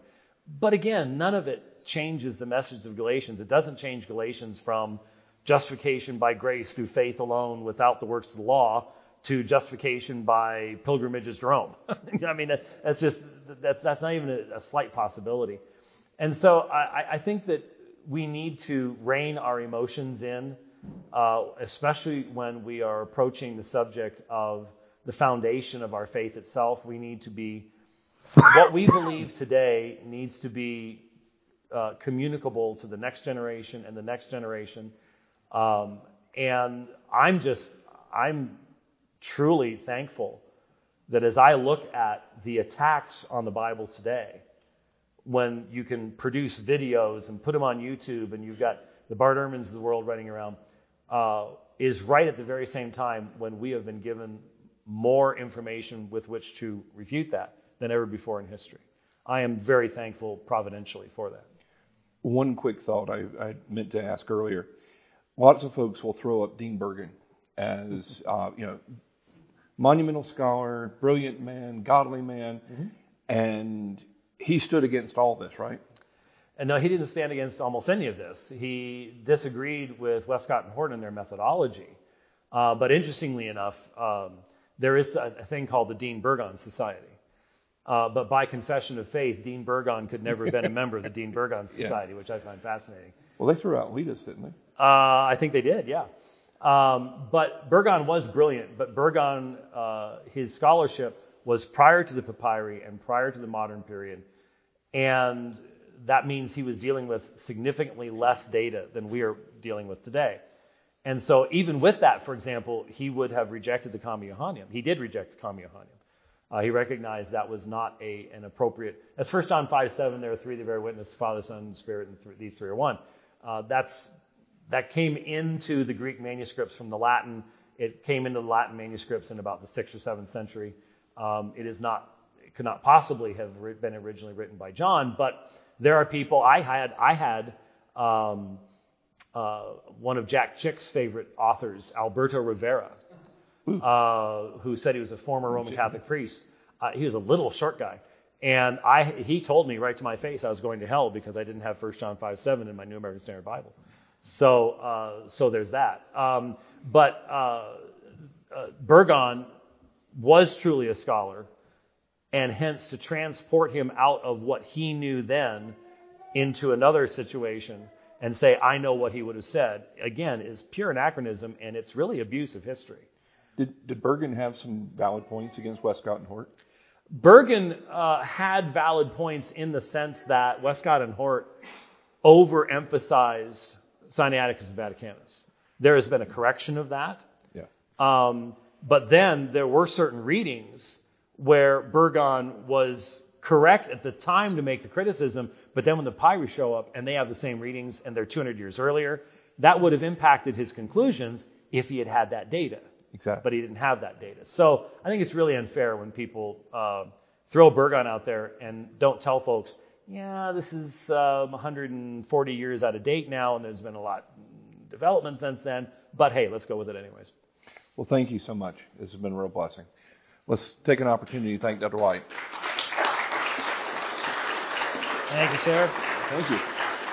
B: But again, none of it changes the message of Galatians. It doesn't change Galatians from justification by grace through faith alone without the works of the law to justification by pilgrimages to Rome. I mean, that's just that's that's not even a, a slight possibility. And so I, I think that we need to rein our emotions in, uh, especially when we are approaching the subject of the foundation of our faith itself. We need to be, what we believe today needs to be uh, communicable to the next generation and the next generation. Um, and I'm just, I'm truly thankful that as I look at the attacks on the Bible today, when you can produce videos and put them on YouTube and you've got the Bart Ehrmans of the world running around, uh, is right at the very same time when we have been given more information with which to refute that than ever before in history. I am very thankful providentially for that.
A: One quick thought I, I meant to ask earlier. Lots of folks will throw up Dean Burgon as, uh, you know, monumental scholar, brilliant man, godly man, mm-hmm. and he stood against all this, right?
B: And no, he didn't stand against almost any of this. He disagreed with Westcott and Hort in their methodology. Uh, but interestingly enough, um, there is a, a thing called the Dean Burgon Society. Uh, but by confession of faith, Dean Burgon could never have been a member of the Dean Burgon Society, yes. which I find fascinating.
A: Well, they threw out Letus, didn't they?
B: Uh, I think they did, yeah. Um, but Burgon was brilliant. But Burgon, uh, his scholarship was prior to the papyri and prior to the modern period. And that means he was dealing with significantly less data than we are dealing with today. And so even with that, for example, he would have rejected the Comma Johanneum. He did reject the Comma Johanneum. Uh, he recognized that was not a an appropriate... As First John five seven, there are three that bear witness, Father, Son, and Spirit, and th- these three are one. Uh, that's That came into the Greek manuscripts from the Latin. It came into the Latin manuscripts in about the sixth or seventh century. Um, it is not... It could not possibly have been originally written by John, but there are people... I had... I had um, uh, one of Jack Chick's favorite authors, Alberto Rivera, Uh, who said he was a former Roman Catholic priest. Uh, he was a little short guy. And I, he told me right to my face I was going to hell because I didn't have First John five seven in my New American Standard Bible. So uh, so there's that. Um, but uh, uh, Burgon was truly a scholar, and hence to transport him out of what he knew then into another situation and say, I know what he would have said, again, is pure anachronism, and it's really abuse of history.
A: Did, did Burgon have some valid points against Westcott and Hort?
B: Burgon uh, had valid points in the sense that Westcott and Hort overemphasized Sinaiticus and Vaticanus. There has been a correction of that.
A: Yeah.
B: Um, but then there were certain readings where Burgon was correct at the time to make the criticism, but then when the papyri show up and they have the same readings and they're two hundred years earlier, that would have impacted his conclusions if he had had that data.
A: Exactly.
B: But he didn't have that data. So I think it's really unfair when people uh, throw Burgon out there and don't tell folks, yeah, this is um, one hundred forty years out of date now, and there's been a lot of development since then. But hey, let's go with it anyways.
A: Well, thank you so much. This has been a real blessing. Let's take an opportunity to thank Doctor White.
B: Thank you, sir.
A: Thank you.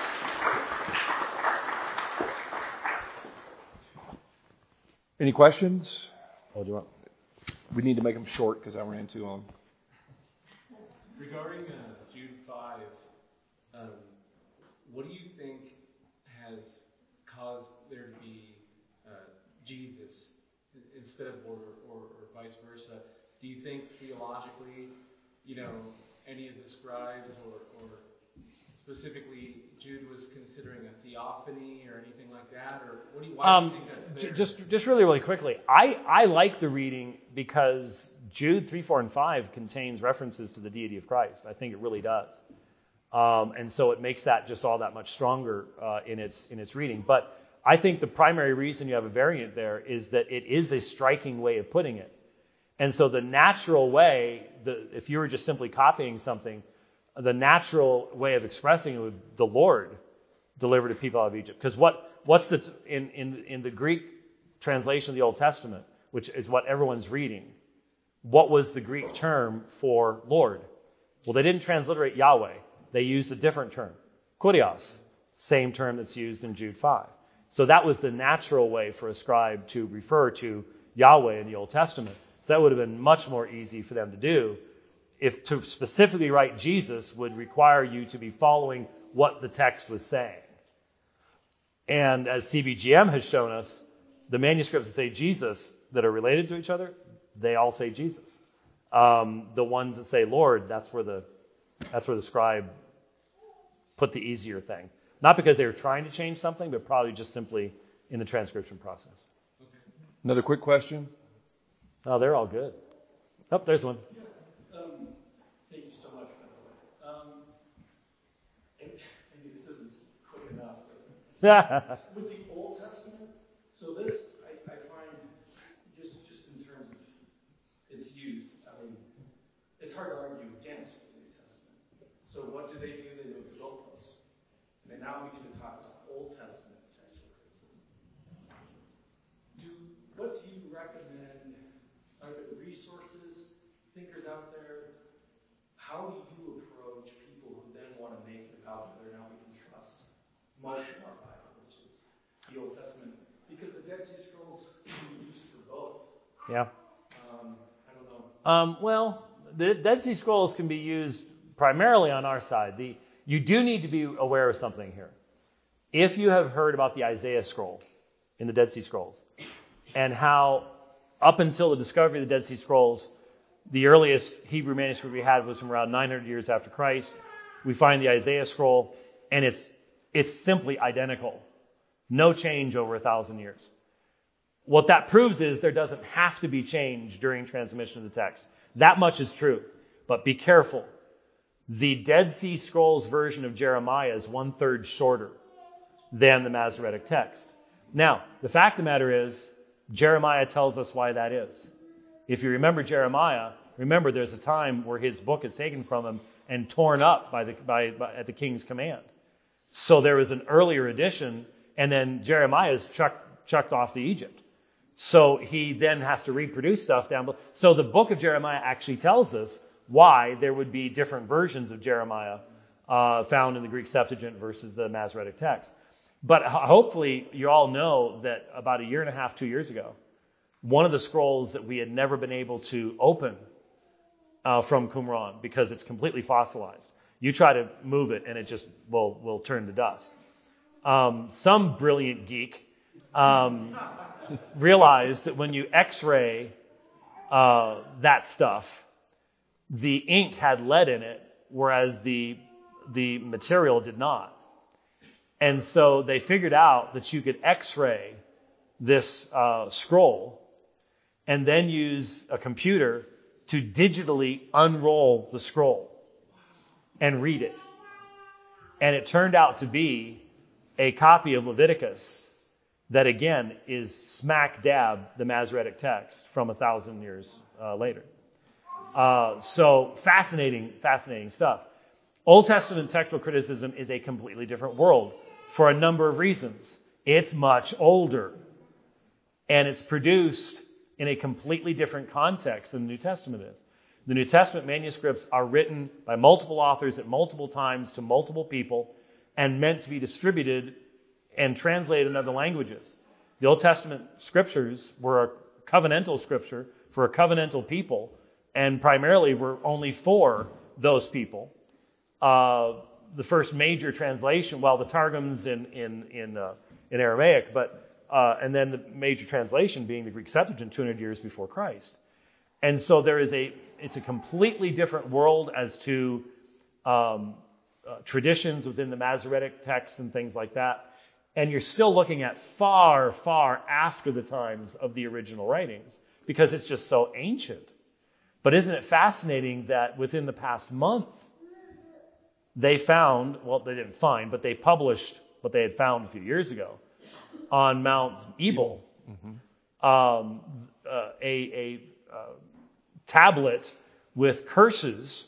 A: Any questions?
B: Oh, do you want?
A: We need to make them short because I ran too long.
D: Regarding uh, Jude five, um, what do you think has caused there to be uh, Jesus instead of or, or, or vice versa? Do you think theologically, you know, any of the scribes or, or specifically Jude was considering a theophany or anything like that? Or what do you, why
B: um,
D: do you think that's there?
B: Just, just really, really quickly. I, I like the reading because Jude three, four, and five contains references to the deity of Christ. I think it really does. Um, and so it makes that just all that much stronger uh, in its in its reading. But I think the primary reason you have a variant there is that it is a striking way of putting it. And so the natural way, the, if you were just simply copying something, the natural way of expressing it would the Lord delivered the people out of Egypt. Because what what's the in, in in the Greek translation of the Old Testament, which is what everyone's reading, what was the Greek term for Lord? Well, they didn't transliterate Yahweh. they used a different term, kurios, same term that's used in Jude five. So that was the natural way for a scribe to refer to Yahweh in the Old Testament. So that would have been much more easy for them to do. If to specifically write Jesus would require you to be following what the text was saying. And as C B G M has shown us, the manuscripts that say Jesus that are related to each other, they all say Jesus. Um, the ones that say Lord, that's where the that's where the scribe put the easier thing. Not because they were trying to change something, but probably just simply in the transcription process.
A: Another quick question?
B: Oh, they're all good. Oh, there's one.
D: Yeah. Um, thank you so much, by the way. Um, and maybe this isn't quick enough. But with the Old Testament, so this I, I find just just in terms of its use, I mean, it's hard to argue against the New Testament. So what do they do? They move the goalposts. And now we need to talk about Old Testament textual criticism. Do what do you recommend? Are there resources, thinkers out there? How do you approach people who then want to make it about whether or not we can trust most of our Bible, which is the Old Testament? Because the Dead Sea Scrolls can be used for both.
B: Yeah.
D: Um, I don't know.
B: Um, well, the Dead Sea Scrolls can be used primarily on our side. The You do need to be aware of something here. If you have heard about the Isaiah scroll in the Dead Sea Scrolls, and how up until the discovery of the Dead Sea Scrolls, the earliest Hebrew manuscript we had was from around nine hundred years after Christ. We find the Isaiah scroll, and it's it's simply identical. No change over a thousand years. What that proves is there doesn't have to be change during transmission of the text. That much is true. But be careful. The Dead Sea Scrolls version of Jeremiah is one-third shorter than the Masoretic text. Now, the fact of the matter is, Jeremiah tells us why that is. If you remember Jeremiah, remember there's a time where his book is taken from him and torn up by the, by, by, at the king's command. So there was an earlier edition, and then Jeremiah is chucked, chucked off to Egypt. So he then has to reproduce stuff down below. So the book of Jeremiah actually tells us why there would be different versions of Jeremiah uh, found in the Greek Septuagint versus the Masoretic text. But hopefully you all know that about a year and a half, two years ago, one of the scrolls that we had never been able to open uh, from Qumran because it's completely fossilized. You try to move it and it just will, will turn to dust. Um, some brilliant geek um, realized that when you x-ray uh, that stuff, the ink had lead in it, whereas the the material did not. And so they figured out that you could x-ray this uh, scroll and then use a computer to digitally unroll the scroll and read it. And it turned out to be a copy of Leviticus that, again, is smack dab the Masoretic text from a thousand years uh, later. Uh, so fascinating, fascinating stuff. Old Testament textual criticism is a completely different world for a number of reasons. It's much older, and it's produced in a completely different context than the New Testament is. The New Testament manuscripts are written by multiple authors at multiple times to multiple people and meant to be distributed and translated in other languages. The Old Testament scriptures were a covenantal scripture for a covenantal people, and primarily were only for those people. Uh, the first major translation, well, the Targums in in in, uh, in Aramaic, but uh, and then the major translation being the Greek Septuagint two hundred years before Christ. And so there is a it's a completely different world as to um, uh, traditions within the Masoretic text and things like that. And you're still looking at far, far after the times of the original writings because it's just so ancient. But isn't it fascinating that within the past month, they found, well, they didn't find, but they published what they had found a few years ago on Mount Ebal, mm-hmm. um, uh, a, a uh, tablet with curses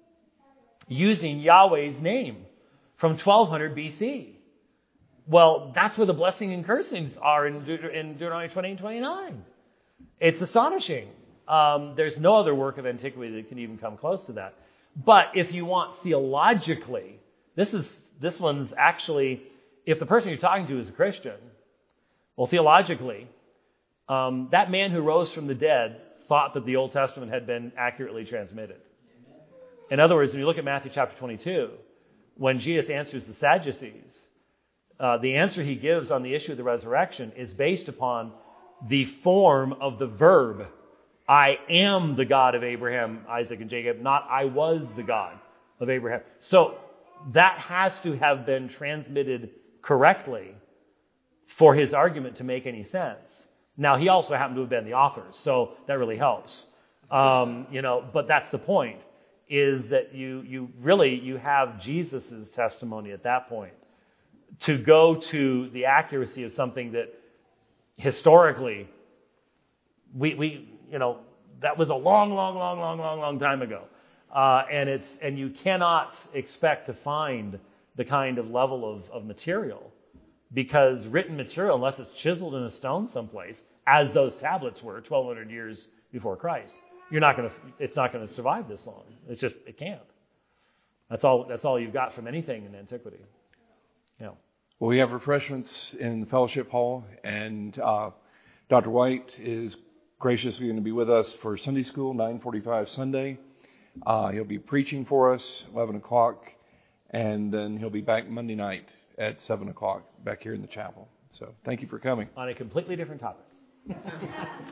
B: using Yahweh's name from twelve hundred B C. Well, that's where the blessing and cursings are in, Deut- in Deuteronomy twenty and twenty-nine. It's astonishing. Um, there's no other work of antiquity that can even come close to that. But if you want theologically, this is this one's actually, if the person you're talking to is a Christian, well, theologically, um, that man who rose from the dead thought that the Old Testament had been accurately transmitted. In other words, when you look at Matthew chapter twenty-two, when Jesus answers the Sadducees, uh, the answer he gives on the issue of the resurrection is based upon the form of the verb, I am the God of Abraham, Isaac, and Jacob, not I was the God of Abraham. So that has to have been transmitted correctly for his argument to make any sense. Now, he also happened to have been the author, so that really helps. Um, you know, but that's the point, is that you you really, you have Jesus' testimony at that point to go to the accuracy of something that historically, we, we you know, that was a long, long, long, long, long, long time ago. Uh, and it's and you cannot expect to find the kind of level of, of material, because written material, unless it's chiseled in a stone someplace, as those tablets were twelve hundred years before Christ, you're not going to. It's not going to survive this long. It's just it can't. That's all. That's all you've got from anything in antiquity. Yeah.
A: Well, we have refreshments in the fellowship hall, and uh, Doctor White is graciously going to be with us for Sunday school, nine forty-five Sunday. Uh, he'll be preaching for us eleven o'clock, and then he'll be back Monday night at seven o'clock back here in the chapel. So thank you for coming.
B: On a completely different topic.